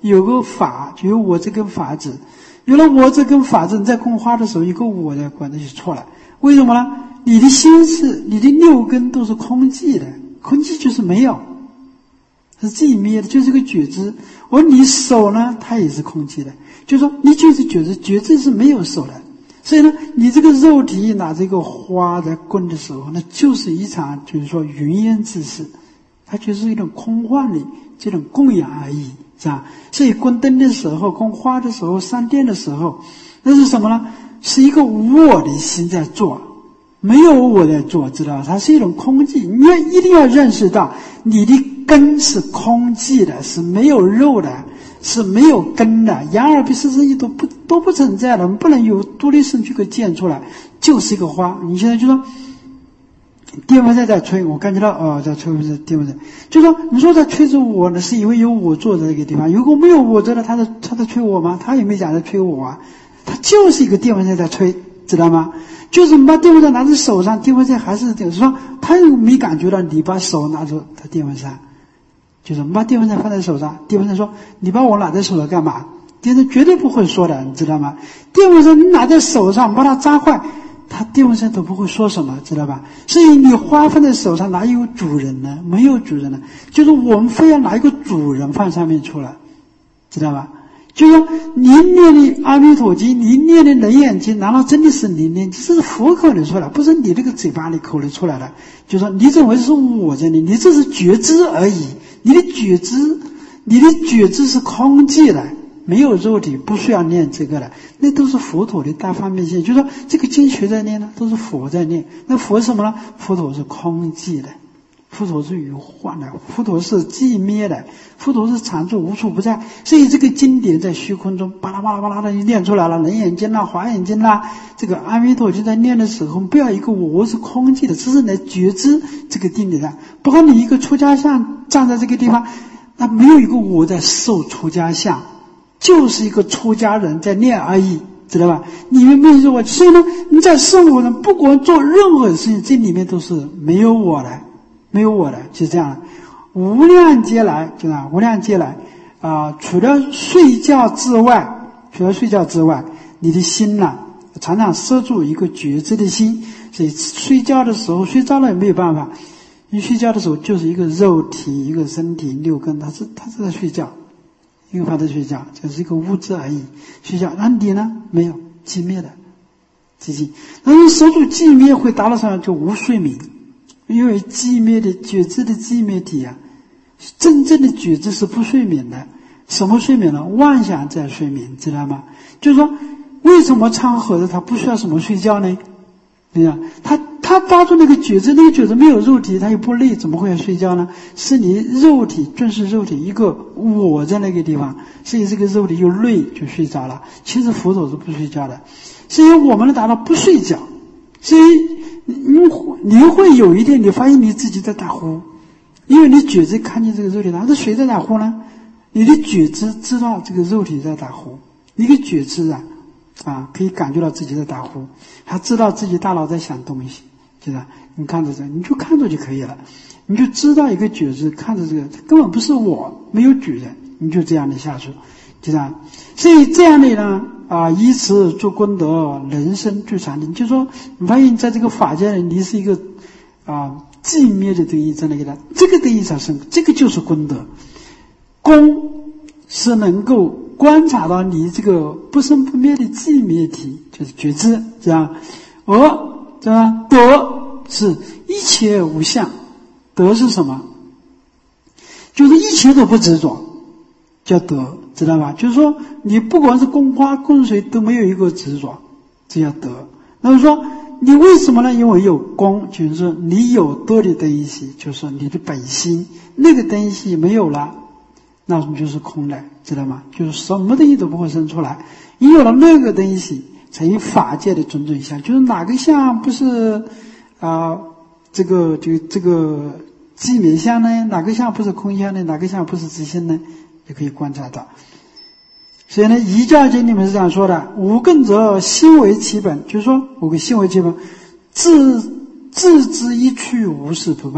有个法，就有我这根法子，有了我这根法子，你在供花的时候，一个我在管，那就错了。为什么呢？你的心是，你的六根都是空寂的，空寂就是没有，是寂灭的，就是个觉知。而你手呢，它也是空寂的，就是说你就是觉知，觉知是没有手的。所以呢，你这个肉体拿这个花在供的时候，那就是一场就是说云烟之事，它就是一种空幻的这种供养而已，是吧？所以供灯的时候、供花的时候、上殿的时候，那是什么呢？是一个无我的心在做，没有我在做，知道吧？它是一种空寂。你要一定要认识到，你的根是空寂的，是没有肉的，是没有根的，眼耳鼻舌身意都不都不存在的，不能有独立身躯可见出来，就是一个花。你现在就说电风扇在吹，我感觉到哦，在吹电风扇，就说你说在吹着我呢，是因为有我坐在这个地方。如果没有我坐的，他在他在吹我吗？他也没讲在吹我啊，他就是一个电风扇在吹，知道吗？就是你把电风扇拿在手上，电风扇还是就是说他又没感觉到你把手拿着他电风扇。就是我们把电风扇放在手上，电风扇说你把我拿在手上干嘛？电风扇绝对不会说的，你知道吗？电风扇你拿在手上把它扎坏，它电风扇都不会说什么，知道吧？所以你花放在手上哪有主人呢？没有主人呢，就是我们非要拿一个主人放上面出来，知道吧？就说你念的阿弥陀经，你念的楞严经，难道真的是你念？这是佛口里出来，不是你这个嘴巴里口里出来的。就说你认为是我在你，你这是觉知而已。你的觉知，你的觉知是空寂的，没有肉体，不需要念这个的，那都是佛陀的大方面性。就是说这个经学在念呢，都是佛在念。那佛是什么呢？佛陀是空寂的，佛陀是有幻的，佛陀是寂灭的，佛陀是常住无处不在。所以这个经典在虚空中巴拉巴拉巴拉的就念出来了，楞严经啦、华严经啦，这个阿弥陀经在念的时候，不要一个我是空寂的，只是来觉知这个定理的。包括你一个出家相站在这个地方，那没有一个我在受出家相，就是一个出家人在念而已，知道吧？里面没有我。所以呢，你在生活中不管做任何事情，这里面都是没有我的，没有我的，就这样的。无量劫来，就啊，无量劫来啊、呃，除了睡觉之外，除了睡觉之外，你的心呢、啊，常常摄住一个觉知的心。所以睡觉的时候，睡着了也没有办法。你睡觉的时候就是一个肉体，一个身体，六根，他是他是在睡觉，一个他在睡觉，就是一个物质而已。睡觉，那你呢？没有寂灭的，寂静。那你守住寂灭会达到什么？就无睡眠。因为寂灭的觉知的寂灭体啊，真正的觉知是不睡眠的。什么睡眠呢？妄想在睡眠，知道吗？就是说，为什么唱和的他不需要什么睡觉呢？对呀，他他抓住那个觉知，那个觉知没有肉体，他又不累，怎么会要睡觉呢？是你肉体正是肉体一个我在那个地方，所以这个肉体又累就睡着了。其实佛陀是不睡觉的，所以我们能达到不睡觉。所以你你会有一天你发现你自己在打呼，因为你觉知看见这个肉体，那是谁在打呼呢？你的觉知知道这个肉体在打呼，一个觉知啊啊，可以感觉到自己在打呼，还知道自己大脑在想东西，就是你看着这，你就看着就可以了，你就知道一个觉知，看着这个根本不是我，没有举人，你就这样的下去，就这样。所以这样的呢啊，以此做功德，人生最长定。就是说，你发现在这个法界里，你是一个啊寂灭的这个意在那个的，这个的意才生，这个就是功德。功是能够观察到你这个不生不灭的寂灭体，就是觉知，这样。而这样德是一切无相，德是什么？就是一切都不执着，叫德，知道吧？就是说，你不管是供花供水都没有一个执着，这叫德。那么说，你为什么呢？因为有功，就是说你有德的东西，就是你的本心，那个东西没有了，那么就是空的，知道吗？就是什么东西都不会生出来。你有了那个东西，才有法界的种种相。就是哪个相不是啊、呃？这个就这个寂灭相呢？哪个相不是空相呢？哪个相不是自性呢？也可以观察到。所以呢，遗教经里面是这样说的：五根者，心为其本。就是说，五个心为其本，自自之一去，无事不办。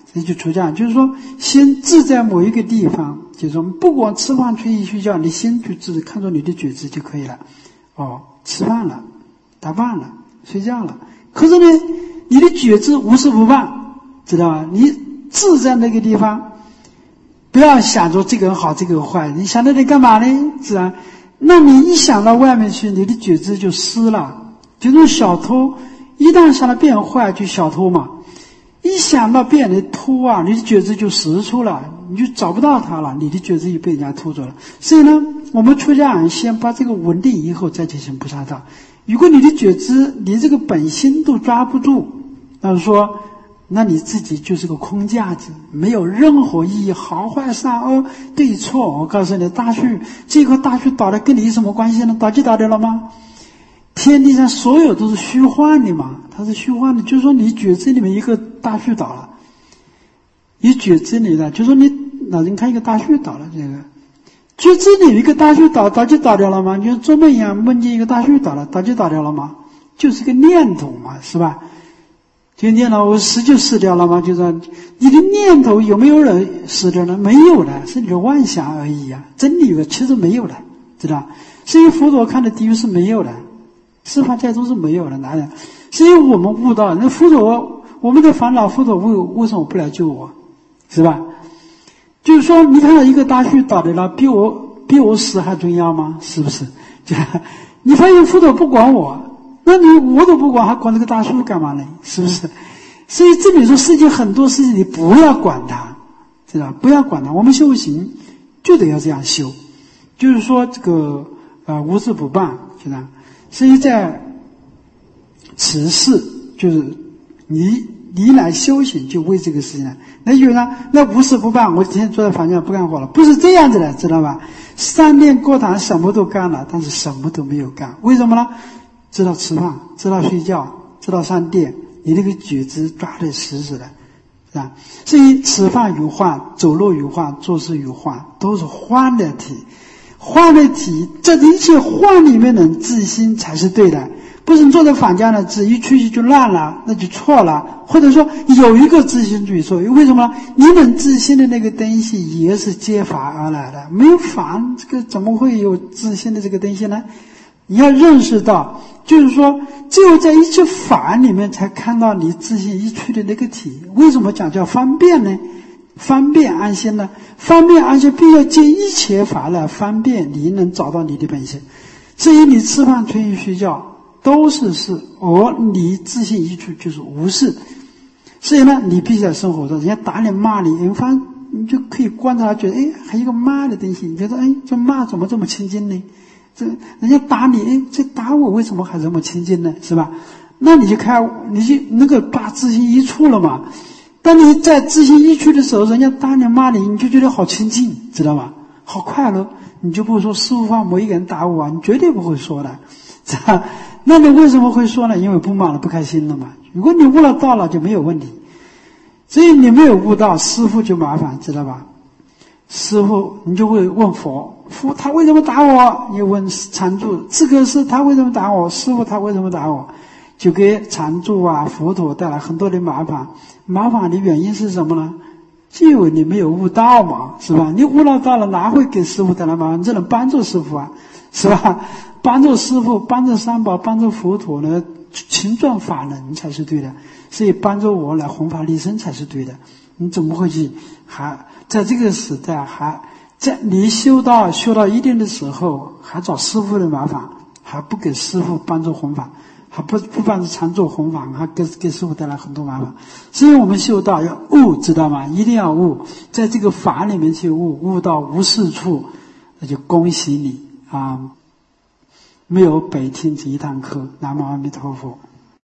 这就出家，就是说先志在某一个地方，就是说不管吃饭、吹衣、睡觉，你先去志，看着你的觉知就可以了。哦，吃饭了，打饭了，睡觉了。可是呢，你的觉知无事不办，知道吧？你志在那个地方，不要想着这个好，这个坏，你想到你干嘛呢？是吧？那你一想到外面去，你的觉知就失了。就那种小偷，一旦想到变坏，就小偷嘛。一想到变人偷啊，你的觉知就失出了，你就找不到他了，你的觉知就被人家偷走了。所以呢，我们出家人先把这个稳定以后再进行菩萨道。如果你的觉知连这个本心都抓不住，那是说，那你自己就是个空架子，没有任何意义，好坏善恶对错。我告诉你，大树这棵大树倒了，跟你有什么关系呢？倒就倒掉了吗？天地上所有都是虚幻的嘛，它是虚幻的，就是说你觉知里面一个大树倒了，你觉知里的，就是说你脑筋看一个大树倒了，这个觉知里一个大树倒，倒就倒掉了吗？就是做梦一样，梦见一个大树倒了，倒就倒掉了吗？就是个念头嘛，是吧？就念了，我死就死掉了吗？就是你的念头有没有人死掉了？没有了，是你的妄想而已啊！真理其实没有了，知道？所以佛陀看的地狱是没有的。十法界中是没有的，哪里？所以我们悟到，那佛陀，我们的烦恼，佛陀为为什么不来救我？是吧？就是说，你看到一个大树倒的了，比我比我死还重要吗？是不是？就你发现佛陀不管我，那你我都不管，还管这个大树干嘛呢？是不是？所以这里说，世界很多事情你不要管它，知道？不要管它。我们修行就得要这样修，就是说这个啊、呃、无事不办，知道？所以在此事，就是你你来修行就为这个事情。那有呢，那无事不办，我今天坐在房间不干活了，不是这样子的，知道吧？三天过堂什么都干了，但是什么都没有干，为什么呢？知道吃饭，知道睡觉，知道上殿，你那个觉知抓得死死的，是吧？所以吃饭有幻，走路有幻，做事有幻，都是幻的体。幻的体，这一切幻里面的自心才是对的，不是你坐在坊间的字一出去就乱了，那就错了。或者说有一个自心主义错，为什么？你们自心的那个东西也是接法而来的，没有法，这个怎么会有自心的这个东西呢？你要认识到，就是说，只有在一切法里面才看到你自心一出的那个体。为什么讲叫方便呢？方便安心呢？方便安心必要借一切法来方便你能找到你的本性。至于你吃饭、吹衣、睡觉都是事，而你自信一处就是无事。所以呢，你必须在生活中，人家打你骂你，你发你就可以观察，觉得哎，还有一个骂的东西，你觉得哎，这骂怎么这么清净呢？这人家打你，哎，这打我为什么还这么清净呢？是吧？那你就看，你就那个把自信一处了嘛。当你在自信一去的时候，人家打你骂你，你就觉得好亲近，知道吗？好快乐，你就不会说师父放某一个人打我啊，你绝对不会说的，知道？那你为什么会说呢？因为不满了，不开心了嘛。如果你悟了道了，就没有问题。所以你没有悟道，师父就麻烦，知道吧？师父，你就会问佛，佛他为什么打我？你问禅住，这个是他为什么打我？师父他为什么打我？就给禅住啊、佛陀带来很多的麻烦。麻烦的原因是什么呢？就因为你没有悟道嘛，是吧？你悟了道了，哪会给师父带来麻烦？只能帮助师父啊，是吧？帮助师父，帮助三宝，帮助佛陀呢，勤转法轮才是对的。所以帮助我来弘法利生才是对的。你怎么会去还在这个时代还在你修道修到一定的时候还找师父的麻烦，还不给师父帮助弘法？还不不帮助常做弘法，还给给师父带来很多麻烦。所以我们修道要悟，知道吗？一定要悟，在这个法里面去悟，悟到无是处，那就恭喜你啊！没有白听这一堂课。南无阿弥陀佛。